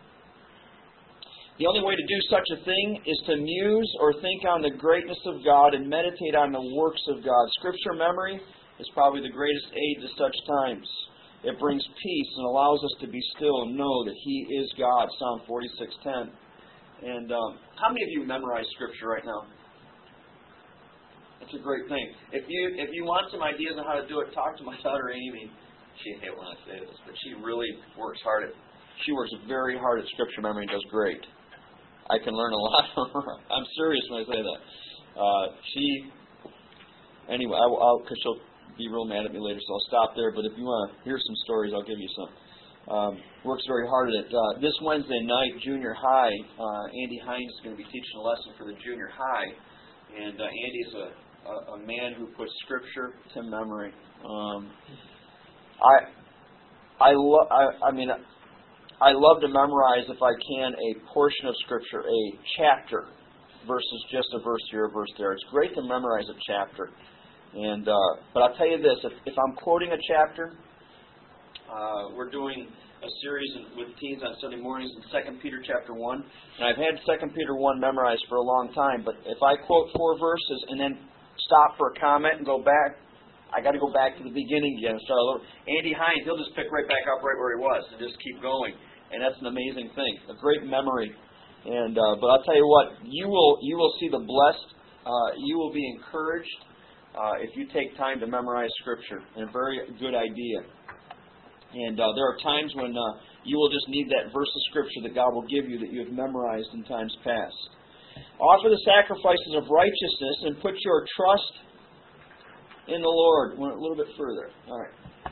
The only way to do such a thing is to muse or think on the greatness of God and meditate on the works of God. Scripture memory is probably the greatest aid to such times. It brings peace and allows us to be still and know that He is God, Psalm forty-six ten. And um, how many of you memorize Scripture right now? It's a great thing. If you if you want some ideas on how to do it, talk to my daughter Amy. She hates when I say this, but she really works hard at. She works very hard at Scripture memory and does great. I can learn a lot from her. I'm serious when I say that. Uh, she anyway, I will because she'll be real mad at me later, so I'll stop there. But if you want to hear some stories, I'll give you some. Um, works very hard at it. Uh, this Wednesday night, junior high, uh, Andy Hines is going to be teaching a lesson for the junior high, and uh, Andy's a A, a man who puts Scripture to memory. Um, I, I, lo- I, I mean, I love to memorize, if I can, a portion of Scripture, a chapter, versus just a verse here, a verse there. It's great to memorize a chapter, and uh, but I'll tell you this: if, if I'm quoting a chapter, uh, we're doing a series with teens on Sunday mornings in Second Peter chapter one, and I've had Second Peter one memorized for a long time. But if I quote four verses and then stop for a comment and go back, I got to go back to the beginning again and start all over. Andy Hines, he'll just pick right back up right where he was and just keep going, and that's an amazing thing, a great memory. And uh, but I'll tell you what, you will you will see the blessed. Uh, you will be encouraged uh, if you take time to memorize Scripture, and a very good idea. And uh, there are times when uh, you will just need that verse of Scripture that God will give you that you have memorized in times past. Offer the sacrifices of righteousness and put your trust in the Lord. Went a little bit further. All right.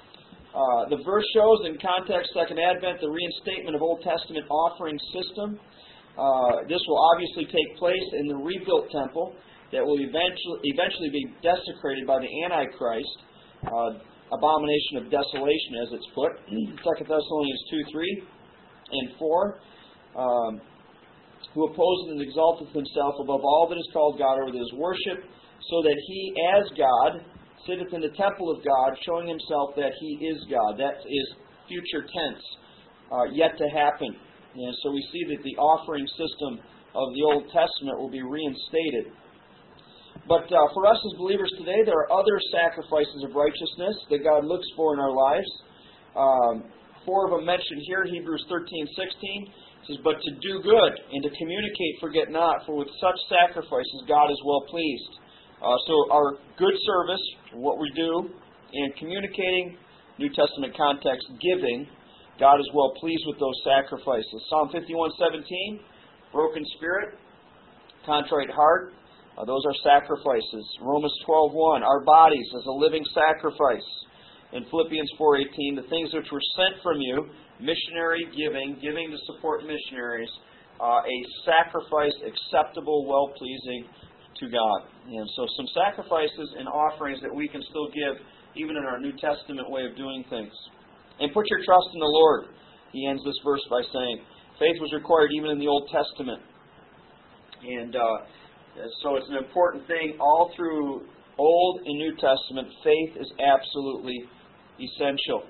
Uh, the verse shows in context, Second Advent, the reinstatement of Old Testament offering system. Uh, this will obviously take place in the rebuilt temple that will eventually eventually be desecrated by the Antichrist, uh, abomination of desolation, as it's put. Second Thessalonians two, three, and four. Um, who opposes and exalteth himself above all that is called God, or that is worshipped, so that he, as God, sitteth in the temple of God, showing himself that he is God. That is future tense, uh, yet to happen. And so we see that the offering system of the Old Testament will be reinstated. But uh, for us as believers today, there are other sacrifices of righteousness that God looks for in our lives. Um, four of them mentioned here, Hebrews thirteen, sixteen. It says, "But to do good and to communicate forget not, for with such sacrifices God is well pleased." Uh, so our good service, what we do, and communicating, New Testament context, giving, God is well pleased with those sacrifices. Psalm fifty-one, seventeen, broken spirit, contrite heart, uh, those are sacrifices. Romans twelve, one, our bodies as a living sacrifice. In Philippians four, eighteen, the things which were sent from you, missionary giving, giving to support missionaries, uh, a sacrifice acceptable, well-pleasing to God. And so some sacrifices and offerings that we can still give even in our New Testament way of doing things. And put your trust in the Lord. He ends this verse by saying, faith was required even in the Old Testament. And uh, so it's an important thing all through Old and New Testament. Faith is absolutely essential.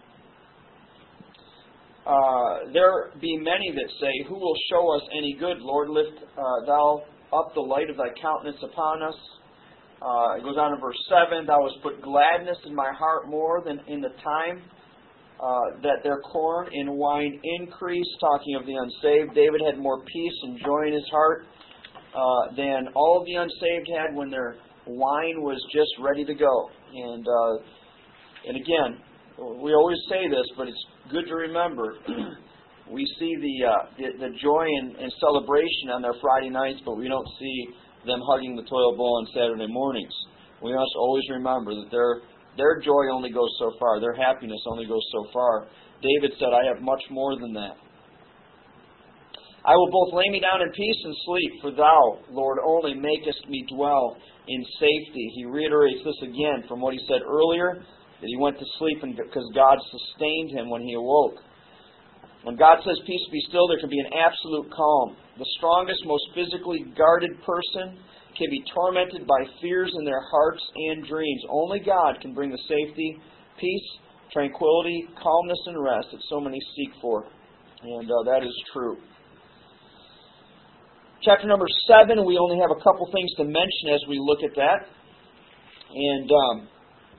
Uh, there be many that say, "Who will show us any good? Lord, lift uh, thou up the light of thy countenance upon us." Uh, it goes on in verse seven, "Thou hast put gladness in my heart more than in the time uh, that their corn and wine increased." Talking of the unsaved, David had more peace and joy in his heart uh, than all of the unsaved had when their wine was just ready to go. And uh, and again, we always say this, but it's good to remember. We see the, uh, the the joy and, and celebration on their Friday nights, but we don't see them hugging the toilet bowl on Saturday mornings. We must always remember that their their joy only goes so far. Their happiness only goes so far. David said, "I have much more than that." "I will both lay me down in peace and sleep, for thou, Lord, only makest me dwell in safety." He reiterates this again from what he said earlier, that he went to sleep and because God sustained him when he awoke. When God says, "Peace, be still," there can be an absolute calm. The strongest, most physically guarded person can be tormented by fears in their hearts and dreams. Only God can bring the safety, peace, tranquility, calmness, and rest that so many seek for. And uh, that is true. Chapter number seven, we only have a couple things to mention as we look at that. And um,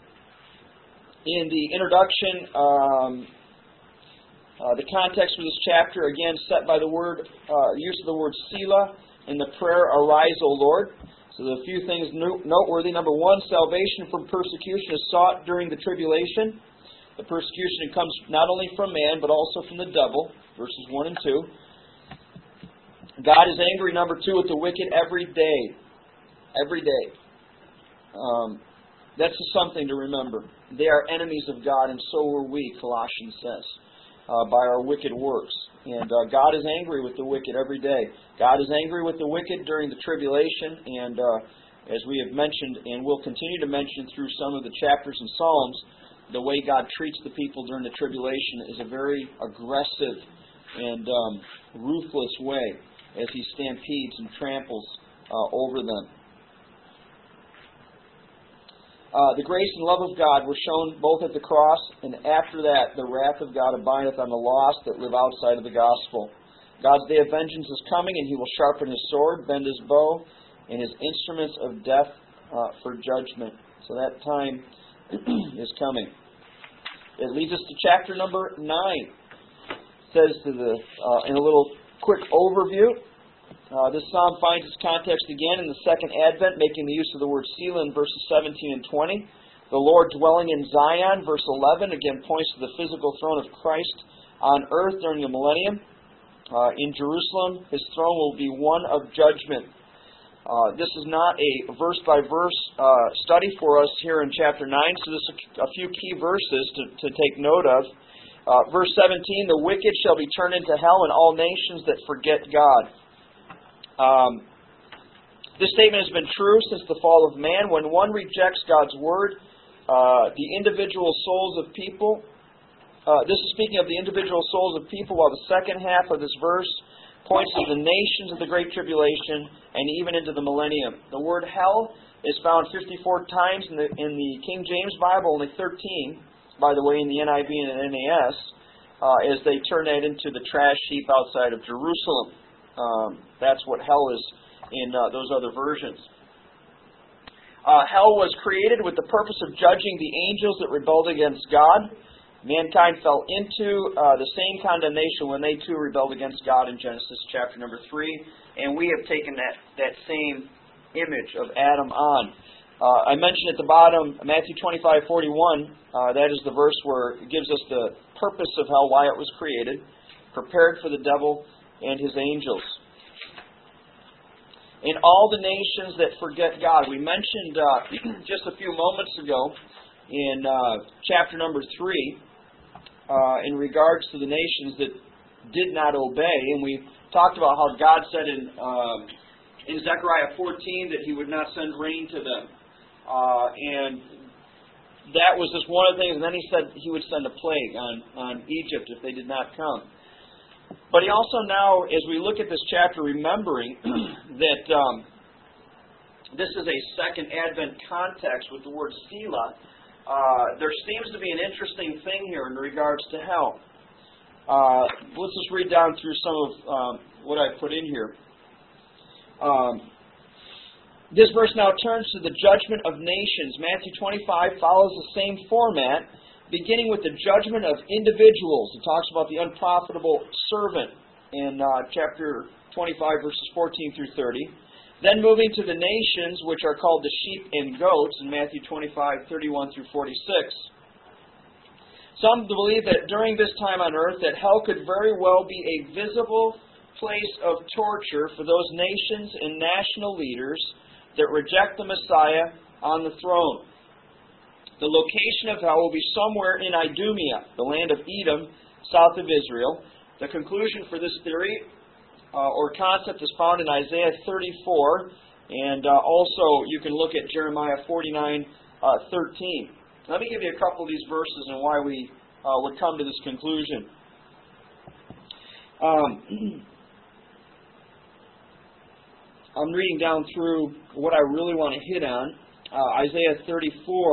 in the introduction, um, uh, the context for this chapter, again, set by the word, uh, use of the word Selah in the prayer, "Arise, O Lord." So there are a few things noteworthy. Number one, salvation from persecution is sought during the tribulation. The persecution comes not only from man, but also from the devil, verses one and two. God is angry, number two, with the wicked every day. Every day. Um, that's something to remember. They are enemies of God, and so were we, Colossians says, uh, by our wicked works. And uh, God is angry with the wicked every day. God is angry with the wicked during the tribulation, and uh, as we have mentioned, and will continue to mention through some of the chapters in Psalms, the way God treats the people during the tribulation is a very aggressive and um, ruthless way, as He stampedes and tramples uh, over them. Uh, the grace and love of God were shown both at the cross, and after that the wrath of God abideth on the lost that live outside of the gospel. God's day of vengeance is coming, and He will sharpen His sword, bend His bow, and His instruments of death uh, for judgment. So that time is coming. It leads us to chapter number nine. It says to the uh, in a little quick overview, Uh, this psalm finds its context again in the second advent, making the use of the word Selah in verses seventeen and twenty. The Lord dwelling in Zion, verse eleven, again points to the physical throne of Christ on earth during the millennium. Uh, in Jerusalem, His throne will be one of judgment. Uh, this is not a verse-by-verse uh, study for us here in chapter nine, so this is a few key verses to, to take note of. Uh, verse seventeen, the wicked shall be turned into hell, and all nations that forget God. Um, this statement has been true since the fall of man. When one rejects God's word, uh, the individual souls of people, uh, this is speaking of the individual souls of people, while the second half of this verse points to the nations of the Great Tribulation and even into the millennium. The word hell is found fifty-four times in the, in the King James Bible, only thirteen, by the way, in the N I V and N A S, uh, as they turn that into the trash heap outside of Jerusalem. Um, that's what hell is in uh, those other versions. Uh, hell was created with the purpose of judging the angels that rebelled against God. Mankind fell into uh, the same condemnation when they too rebelled against God in Genesis chapter number three, and we have taken that, that same image of Adam on. Uh, I mentioned at the bottom, Matthew twenty-five forty-one, uh, that is the verse where it gives us the purpose of hell, why it was created, prepared for the devil and his angels. In all the nations that forget God, we mentioned uh, just a few moments ago in uh, chapter number three, Uh, in regards to the nations that did not obey, and we talked about how God said in uh, in Zechariah fourteen that He would not send rain to them, uh, and that was just one of the things. And then He said He would send a plague on on Egypt if they did not come. But He also now, as we look at this chapter, remembering that um, this is a second Advent context with the word Selah. Uh, there seems to be an interesting thing here in regards to hell. Uh, let's just read down through some of um, what I put in here. Um, this verse now turns to the judgment of nations. Matthew twenty-five follows the same format, beginning with the judgment of individuals. It talks about the unprofitable servant in uh, chapter twenty-five, verses fourteen through thirty. Then moving to the nations, which are called the sheep and goats, in Matthew twenty-five, thirty-one through forty-six. Some believe that during this time on earth, that hell could very well be a visible place of torture for those nations and national leaders that reject the Messiah on the throne. The location of hell will be somewhere in Idumea, the land of Edom, south of Israel. The conclusion for this theory Uh, or concept is found in Isaiah thirty-four, and uh, also you can look at Jeremiah forty-nine, thirteen. Let me give you a couple of these verses and why we uh, would come to this conclusion. Um, I'm reading down through what I really want to hit on. Uh, Isaiah thirty-four,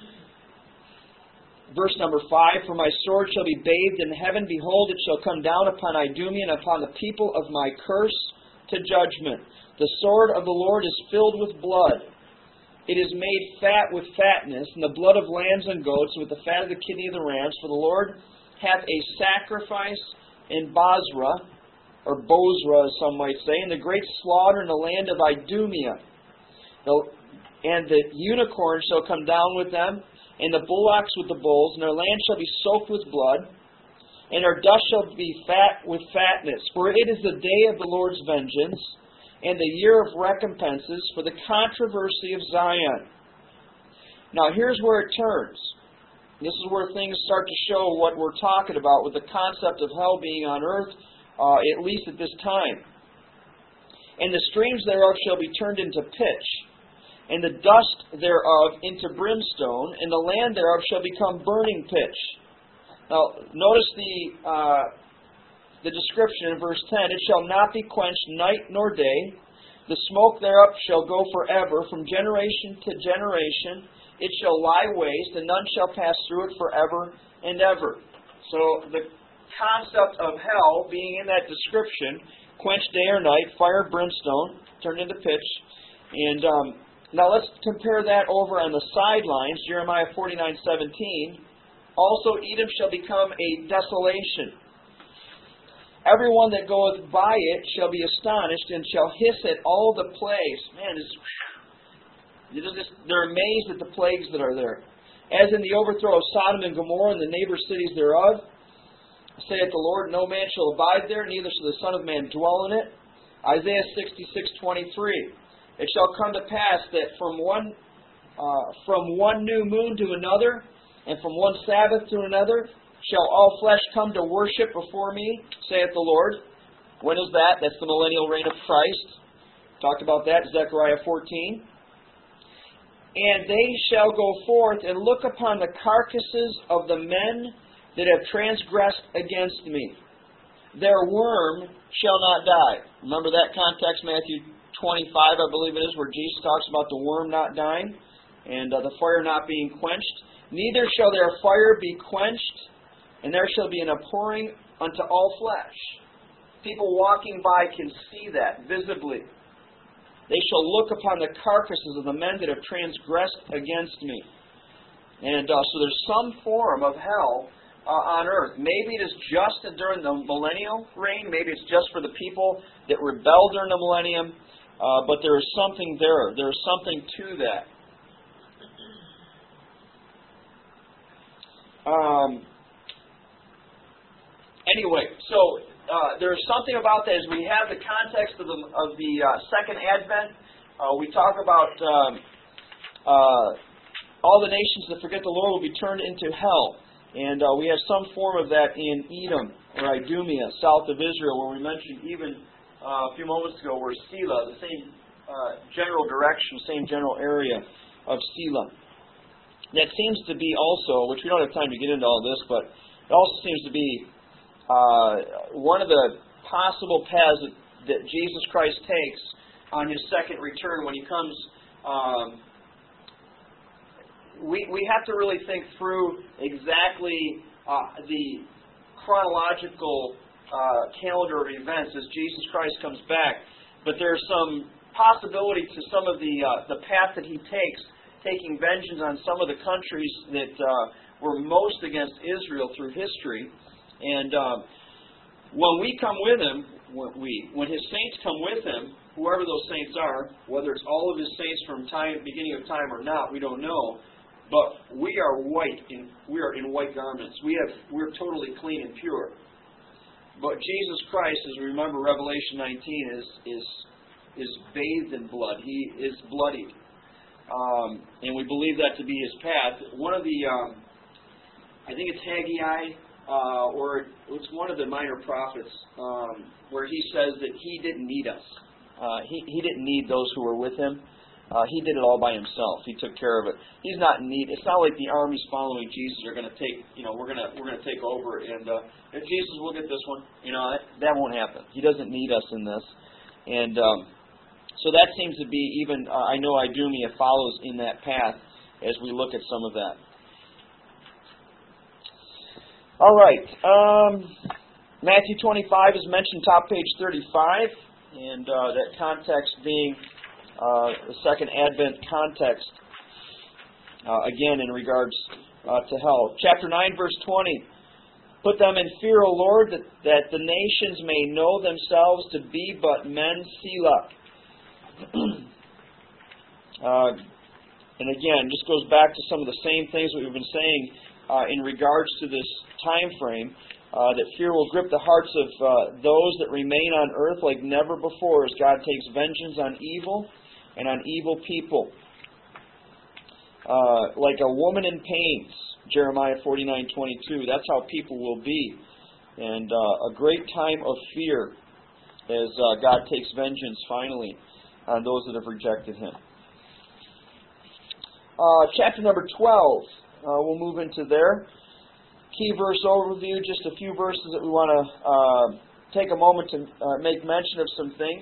verse number five, for my sword shall be bathed in heaven. Behold, it shall come down upon Idumea and upon the people of my curse to judgment. The sword of the Lord is filled with blood. It is made fat with fatness, and the blood of lambs and goats, and with the fat of the kidney of the rams. For the Lord hath a sacrifice in Bozrah, or Bozrah, as some might say, and the great slaughter in the land of Idumea. The, and the unicorn shall come down with them, and the bullocks with the bulls, and their land shall be soaked with blood, and their dust shall be fat with fatness. For it is the day of the Lord's vengeance, and the year of recompenses for the controversy of Zion. Now here's where it turns. This is where things start to show what we're talking about with the concept of hell being on earth, uh, at least at this time. And the streams thereof shall be turned into pitch, and the dust thereof into brimstone, and the land thereof shall become burning pitch. Now, notice the uh, the description in verse ten. It shall not be quenched night nor day. The smoke thereof shall go forever, from generation to generation. It shall lie waste, and none shall pass through it forever and ever. So, the concept of hell being in that description, quenched day or night, fire, brimstone, turned into pitch, and um, now let's compare that over on the sidelines, Jeremiah forty-nine seventeen. Also Edom shall become a desolation. Everyone that goeth by it shall be astonished, and shall hiss at all the plagues. Man, it's, just, they're amazed at the plagues that are there. As in the overthrow of Sodom and Gomorrah and the neighbor cities thereof, saith the Lord, no man shall abide there, neither shall the Son of Man dwell in it. Isaiah sixty-six twenty-three. It shall come to pass that from one uh, from one new moon to another, and from one Sabbath to another, shall all flesh come to worship before me, saith the Lord. When is that? That's the millennial reign of Christ. Talked about that in Zechariah fourteen. And they shall go forth and look upon the carcasses of the men that have transgressed against me. Their worm shall not die. Remember that context, Matthew twenty-five, I believe it is, where Jesus talks about the worm not dying and uh, the fire not being quenched. Neither shall their fire be quenched, and there shall be an abhorring unto all flesh. People walking by can see that visibly. They shall look upon the carcasses of the men that have transgressed against me. And uh, so there's some form of hell uh, on earth. Maybe it is just during the millennial reign. Maybe it's just for the people that rebelled during the millennium. Uh, but there is something there. There is something to that. Um, anyway, so uh, there's something about that as we have the context of the, of the uh, second advent. Uh, we talk about um, uh, all the nations that forget the Lord will be turned into hell. And uh, we have some form of that in Edom or Idumea, south of Israel, where we mentioned even uh, a few moments ago where Selah, the same uh, general direction, same general area of Selah. That seems to be also, which we don't have time to get into all this, but it also seems to be uh, one of the possible paths that, that Jesus Christ takes on His second return when He comes. Um, we we have to really think through exactly uh, the chronological uh, calendar of events as Jesus Christ comes back. But there's some possibility to some of the uh, the path that He takes, taking vengeance on some of the countries that uh, were most against Israel through history. And um, when we come with Him, when, we, when His saints come with Him, whoever those saints are, whether it's all of His saints from time, beginning of time or not, we don't know. But we are white. In, we are in white garments. We have we're totally clean and pure. But Jesus Christ, as we remember, Revelation nineteen is is is bathed in blood. He is bloodied. Um, and we believe that to be His path. One of the, um, I think it's Haggai, uh, or it's one of the minor prophets, um, where he says that He didn't need us. Uh, he, he didn't need those who were with Him. Uh, he did it all by Himself. He took care of it. He's not in need. It's not like the armies following Jesus are going to take, you know, we're going to we're going to take over and, uh, and Jesus will get this one. You know, that, that won't happen. He doesn't need us in this. And um, so that seems to be even, uh, I know Idumea follows in that path as we look at some of that. All right. Um, Matthew twenty-five is mentioned top page thirty-five, and uh, that context being uh, the second Advent context, uh, again in regards uh, to hell. Chapter nine, verse twenty. Put them in fear, O Lord, that, that the nations may know themselves to be but men, Selah. uh, and again, just goes back to some of the same things that we've been saying uh, in regards to this time frame, uh, that fear will grip the hearts of uh, those that remain on earth like never before as God takes vengeance on evil and on evil people. Uh, like a woman in pains, Jeremiah forty-nine twenty-two. That's how people will be. And uh, a great time of fear as uh, God takes vengeance finally on those that have rejected Him. Uh, chapter number twelve. Uh, we'll move into there. Key verse overview, just a few verses that we want to uh, take a moment to uh, make mention of some things.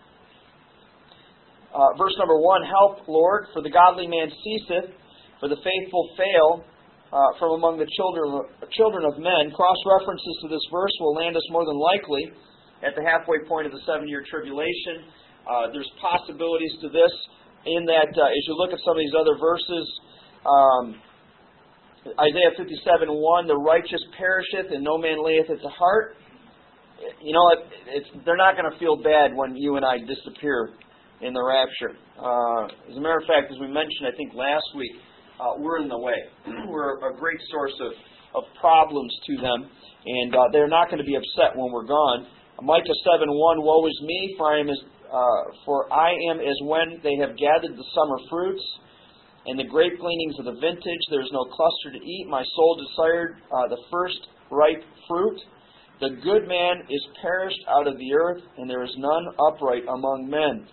Uh, verse number one, help, Lord, for the godly man ceaseth, for the faithful fail uh, from among the children, children of men. Cross-references to this verse will land us more than likely at the halfway point of the seven-year tribulation. Uh, there's possibilities to this in that uh, as you look at some of these other verses, um, Isaiah fifty-seven one, the righteous perisheth and no man layeth it to heart. You know, it, it's, they're not going to feel bad when you and I disappear in the rapture. Uh, as a matter of fact, as we mentioned, I think last week, uh, we're in the way. We're a great source of, of problems to them, and uh, they're not going to be upset when we're gone. Micah seven one, woe is me, for I am as uh, for I am as when they have gathered the summer fruits, and the grape gleanings of the vintage. There is no cluster to eat. My soul desired uh, the first ripe fruit. The good man is perished out of the earth, and there is none upright among men.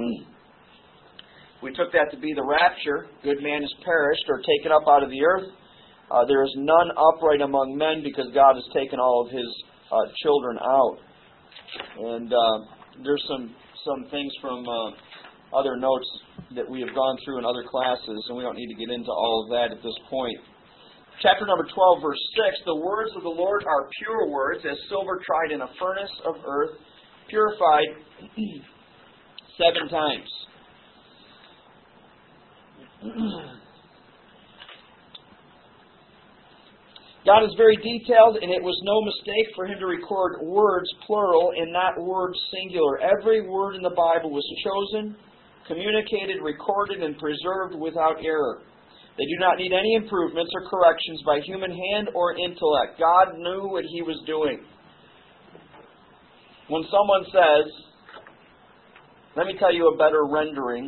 We took that to be the rapture. Good man is perished or taken up out of the earth. Uh, there is none upright among men, because God has taken all of His uh, children out. And uh, there's some some things from uh, other notes that we have gone through in other classes, and we don't need to get into all of that at this point. Chapter number twelve, verse six, the words of the Lord are pure words, as silver tried in a furnace of earth, purified seven times. God is very detailed, and it was no mistake for Him to record words, plural, and not words, singular. Every word in the Bible was chosen, communicated, recorded, and preserved without error. They do not need any improvements or corrections by human hand or intellect. God knew what He was doing. When someone says, let me tell you a better rendering,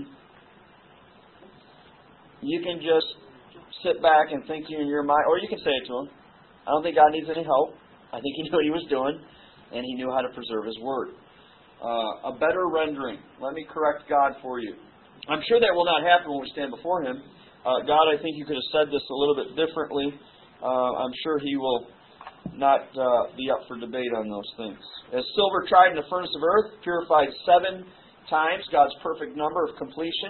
you can just sit back and think in your mind, or you can say it to Him. I don't think God needs any help. I think He knew what He was doing, and He knew how to preserve His Word. Uh, a better rendering. Let me correct God for you. I'm sure that will not happen when we stand before Him. Uh, God, I think you could have said this a little bit differently. Uh, I'm sure He will not uh, be up for debate on those things. As silver tried in the furnace of earth, purified seven times, God's perfect number of completion.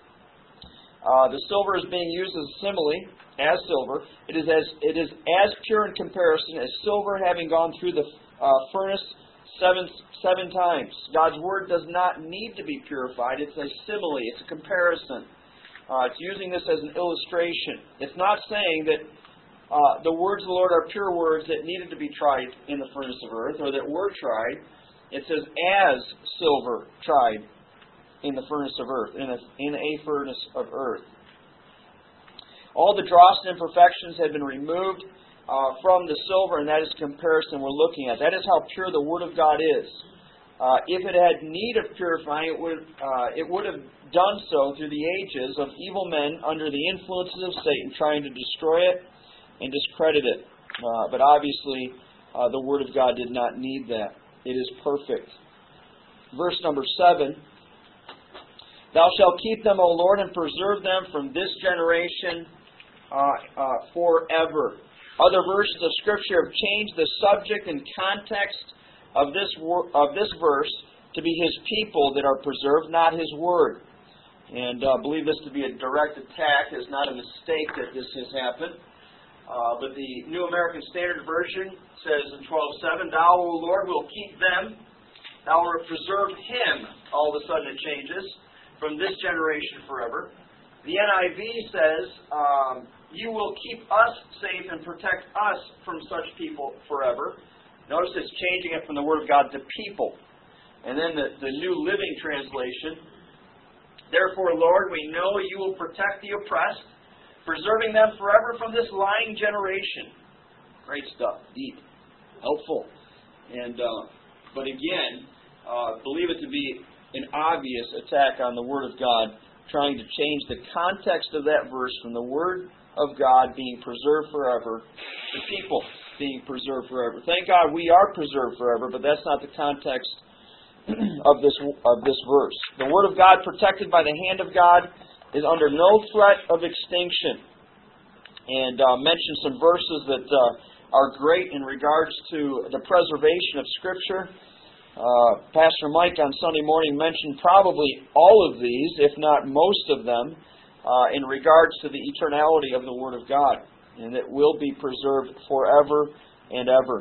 Uh, the silver is being used as a simile, as silver. It is as it is as pure in comparison as silver having gone through the uh, furnace seven seven times. God's Word does not need to be purified. It's a simile. It's a comparison. Uh, it's using this as an illustration. It's not saying that uh, the words of the Lord are pure words that needed to be tried in the furnace of earth, or that were tried. It says, as silver tried in the furnace of earth, in a, in a furnace of earth. All the dross and imperfections had been removed uh, from the silver, and that is the comparison we're looking at. That is how pure the Word of God is. Uh, if it had need of purifying, it would uh, it would have done so through the ages of evil men under the influences of Satan, trying to destroy it and discredit it. Uh, but obviously, uh, the Word of God did not need that. It is perfect. Verse number seven. Thou shalt keep them, O Lord, and preserve them from this generation uh, uh, forever. Other verses of Scripture have changed the subject and context of this wor- of this verse to be His people that are preserved, not His Word. And I uh, believe this to be a direct attack. It's not a mistake that this has happened. Uh, but the New American Standard Version says in twelve seven, Thou, O Lord, will keep them. Thou wilt preserve him. All of a sudden it changes. From this generation forever. The N I V says, um, you will keep us safe and protect us from such people forever. Notice it's changing it from the Word of God to people. And then the, the New Living Translation, therefore, Lord, we know you will protect the oppressed, preserving them forever from this lying generation. Great stuff. Deep. Helpful. And uh, But again, uh, believe it to be an obvious attack on the Word of God, trying to change the context of that verse from the Word of God being preserved forever to people being preserved forever. Thank God we are preserved forever, but that's not the context of this of this verse. The Word of God, protected by the hand of God, is under no threat of extinction. And uh, mention some verses that uh, are great in regards to the preservation of Scripture. Uh, Pastor Mike on Sunday morning mentioned probably all of these, if not most of them, uh, in regards to the eternality of the Word of God, and it will be preserved forever and ever.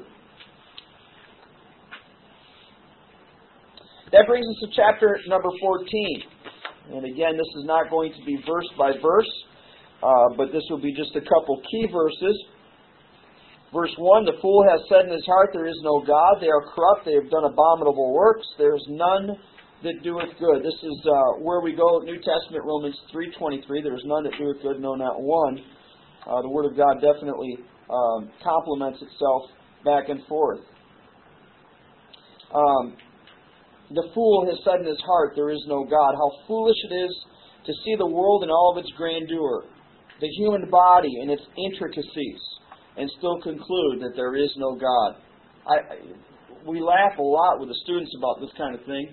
That brings us to chapter number fourteen. And again, this is not going to be verse by verse, uh, but this will be just a couple key verses. Verse one, the fool has said in his heart, there is no God. They are corrupt. They have done abominable works. There is none that doeth good. This is uh, where we go, New Testament, Romans three twenty-three. There is none that doeth good, no, not one. Uh, the Word of God definitely um, complements itself back and forth. Um, the fool has said in his heart, there is no God. How foolish it is to see the world in all of its grandeur, the human body and its intricacies, and still conclude that there is no God. I, we laugh a lot with the students about this kind of thing.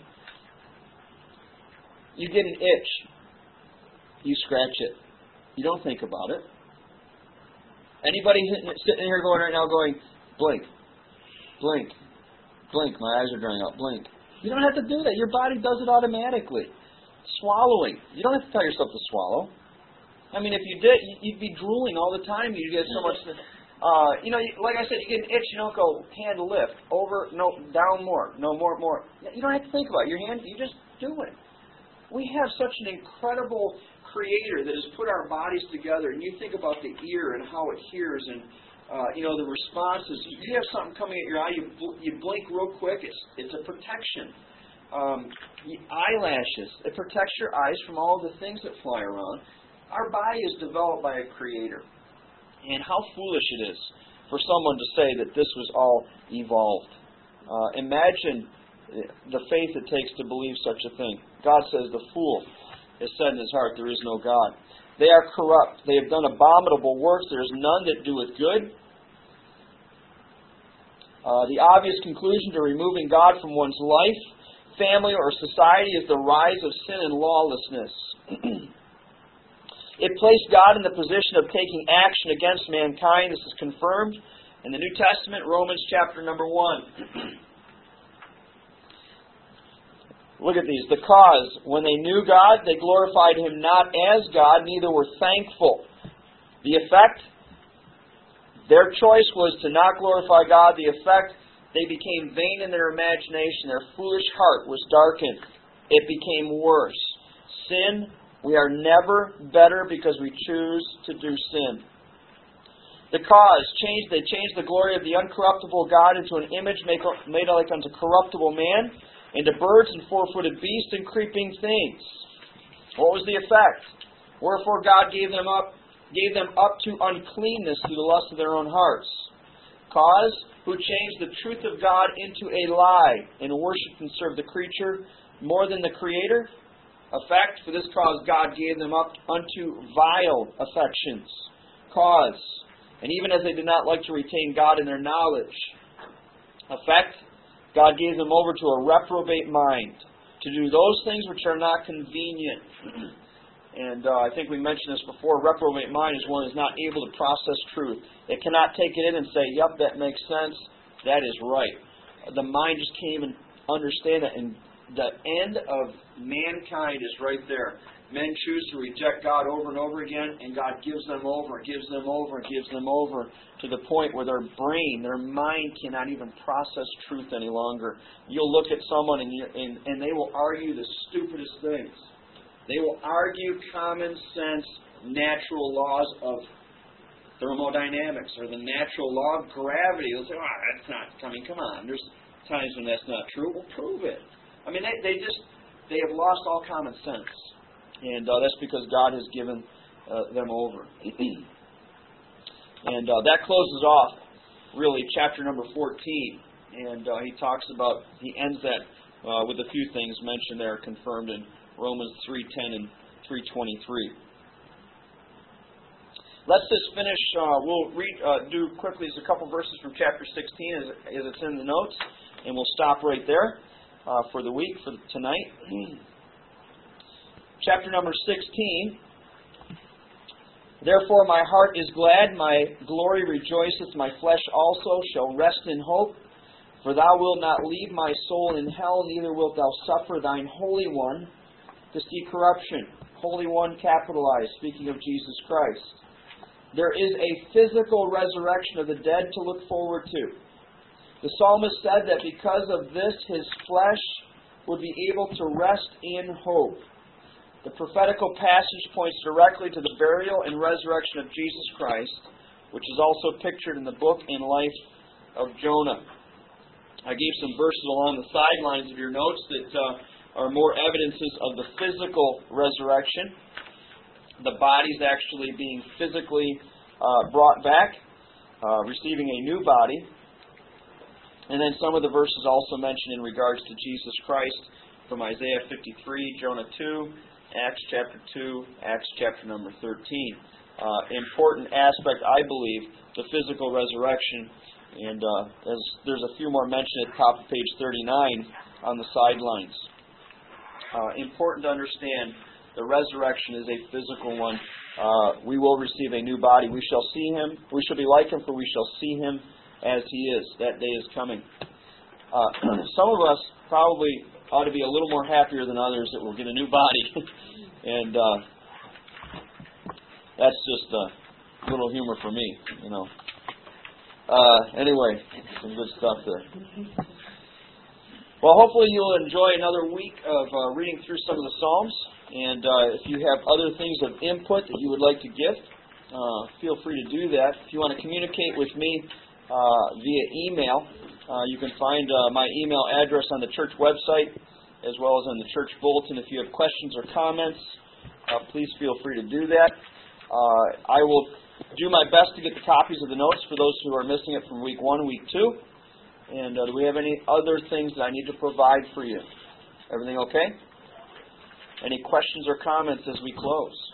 You get an itch. You scratch it. You don't think about it. Anybody sitting here going right now going, blink, blink, blink, my eyes are drying out, blink. You don't have to do that. Your body does it automatically. Swallowing. You don't have to tell yourself to swallow. I mean, if you did, you'd be drooling all the time. You'd get so much... Uh, you know, like I said, you get an itch, you don't go, hand lift, over, no, down more, no, more, more. You don't have to think about it. Your hand, you just do it. We have such an incredible Creator that has put our bodies together, and you think about the ear and how it hears and, uh, you know, the responses. You have something coming at your eye, you, bl- you blink real quick, it's, it's a protection. Um, eyelashes, it protects your eyes from all the things that fly around. Our body is developed by a Creator. And how foolish it is for someone to say that this was all evolved. Uh, imagine the faith it takes to believe such a thing. God says, the fool has said in his heart, there is no God. They are corrupt. They have done abominable works. There is none that doeth good. Uh, the obvious conclusion to removing God from one's life, family, or society is the rise of sin and lawlessness. It placed God in the position of taking action against mankind. This is confirmed in the New Testament, Romans chapter number one. Look at these. The cause, when they knew God, they glorified Him not as God, neither were thankful. The effect, their choice was to not glorify God. The effect, they became vain in their imagination. Their foolish heart was darkened. It became worse. Sin, we are never better because we choose to do sin. The cause, changed, they changed the glory of the uncorruptible God into an image made, made like unto corruptible man, into birds and four-footed beasts and creeping things. What was the effect? Wherefore God gave them up, gave them up to uncleanness through the lust of their own hearts. Cause, who changed the truth of God into a lie, and worshipped and served the creature more than the Creator. Effect, for this cause God gave them up unto vile affections. Cause, and even as they did not like to retain God in their knowledge. Effect, God gave them over to a reprobate mind, to do those things which are not convenient. And uh, I think we mentioned this before. A reprobate mind is one who is not able to process truth. It cannot take it in and say, yep, that makes sense. That is right. The mind just can't even understand it. And the end of mankind is right there. Men choose to reject God over and over again, and God gives them over, gives them over, gives them over, to the point where their brain, their mind cannot even process truth any longer. You'll look at someone and, you, and, and they will argue the stupidest things. They will argue common sense, natural laws of thermodynamics, or the natural law of gravity. They'll say, oh, that's not, I mean, come on, there's times when that's not true. Well, prove it. I mean, they, they just, they have lost all common sense. And uh, that's because God has given uh, them over. And uh, that closes off, really, chapter number fourteen. And uh, he talks about, he ends that uh, with a few things mentioned there, confirmed in Romans three ten and three twenty-three. Let's just finish, uh, we'll read, uh, do quickly just a couple verses from chapter sixteen as, as it's in the notes, and we'll stop right there. Uh, for the week, for tonight. Chapter number sixteen. Therefore my heart is glad, my glory rejoiceth, my flesh also shall rest in hope. For thou wilt not leave my soul in hell, neither wilt thou suffer thine Holy One to see corruption. Holy One capitalized, speaking of Jesus Christ. There is a physical resurrection of the dead to look forward to. The psalmist said that because of this, his flesh would be able to rest in hope. The prophetical passage points directly to the burial and resurrection of Jesus Christ, which is also pictured in the book and life of Jonah. I gave some verses along the sidelines of your notes that uh, are more evidences of the physical resurrection. The bodies actually being physically uh, brought back, uh, receiving a new body. And then some of the verses also mentioned in regards to Jesus Christ from Isaiah fifty-three, Jonah two, Acts chapter two, Acts chapter number thirteen. Uh, important aspect, I believe, the physical resurrection. And uh, as there's a few more mentioned at the top of page thirty-nine on the sidelines. Uh, important to understand, the resurrection is a physical one. Uh, we will receive a new body. We shall see Him. We shall be like Him, for we shall see Him as He is. That day is coming. Uh, some of us probably ought to be a little more happier than others that we'll get a new body. and uh, that's just a little humor for me, you know. Uh, anyway, some good stuff there. Well, hopefully you'll enjoy another week of uh, reading through some of the Psalms. And uh, if you have other things of input that you would like to give, uh, feel free to do that. If you want to communicate with me uh, via email, uh, you can find uh, my email address on the church website as well as on the church bulletin. If you have questions or comments, uh, please feel free to do that. Uh, I will do my best to get the copies of the notes for those who are missing it from week one and week two. And uh, do we have any other things that I need to provide for you? Everything okay? Any questions or comments as we close?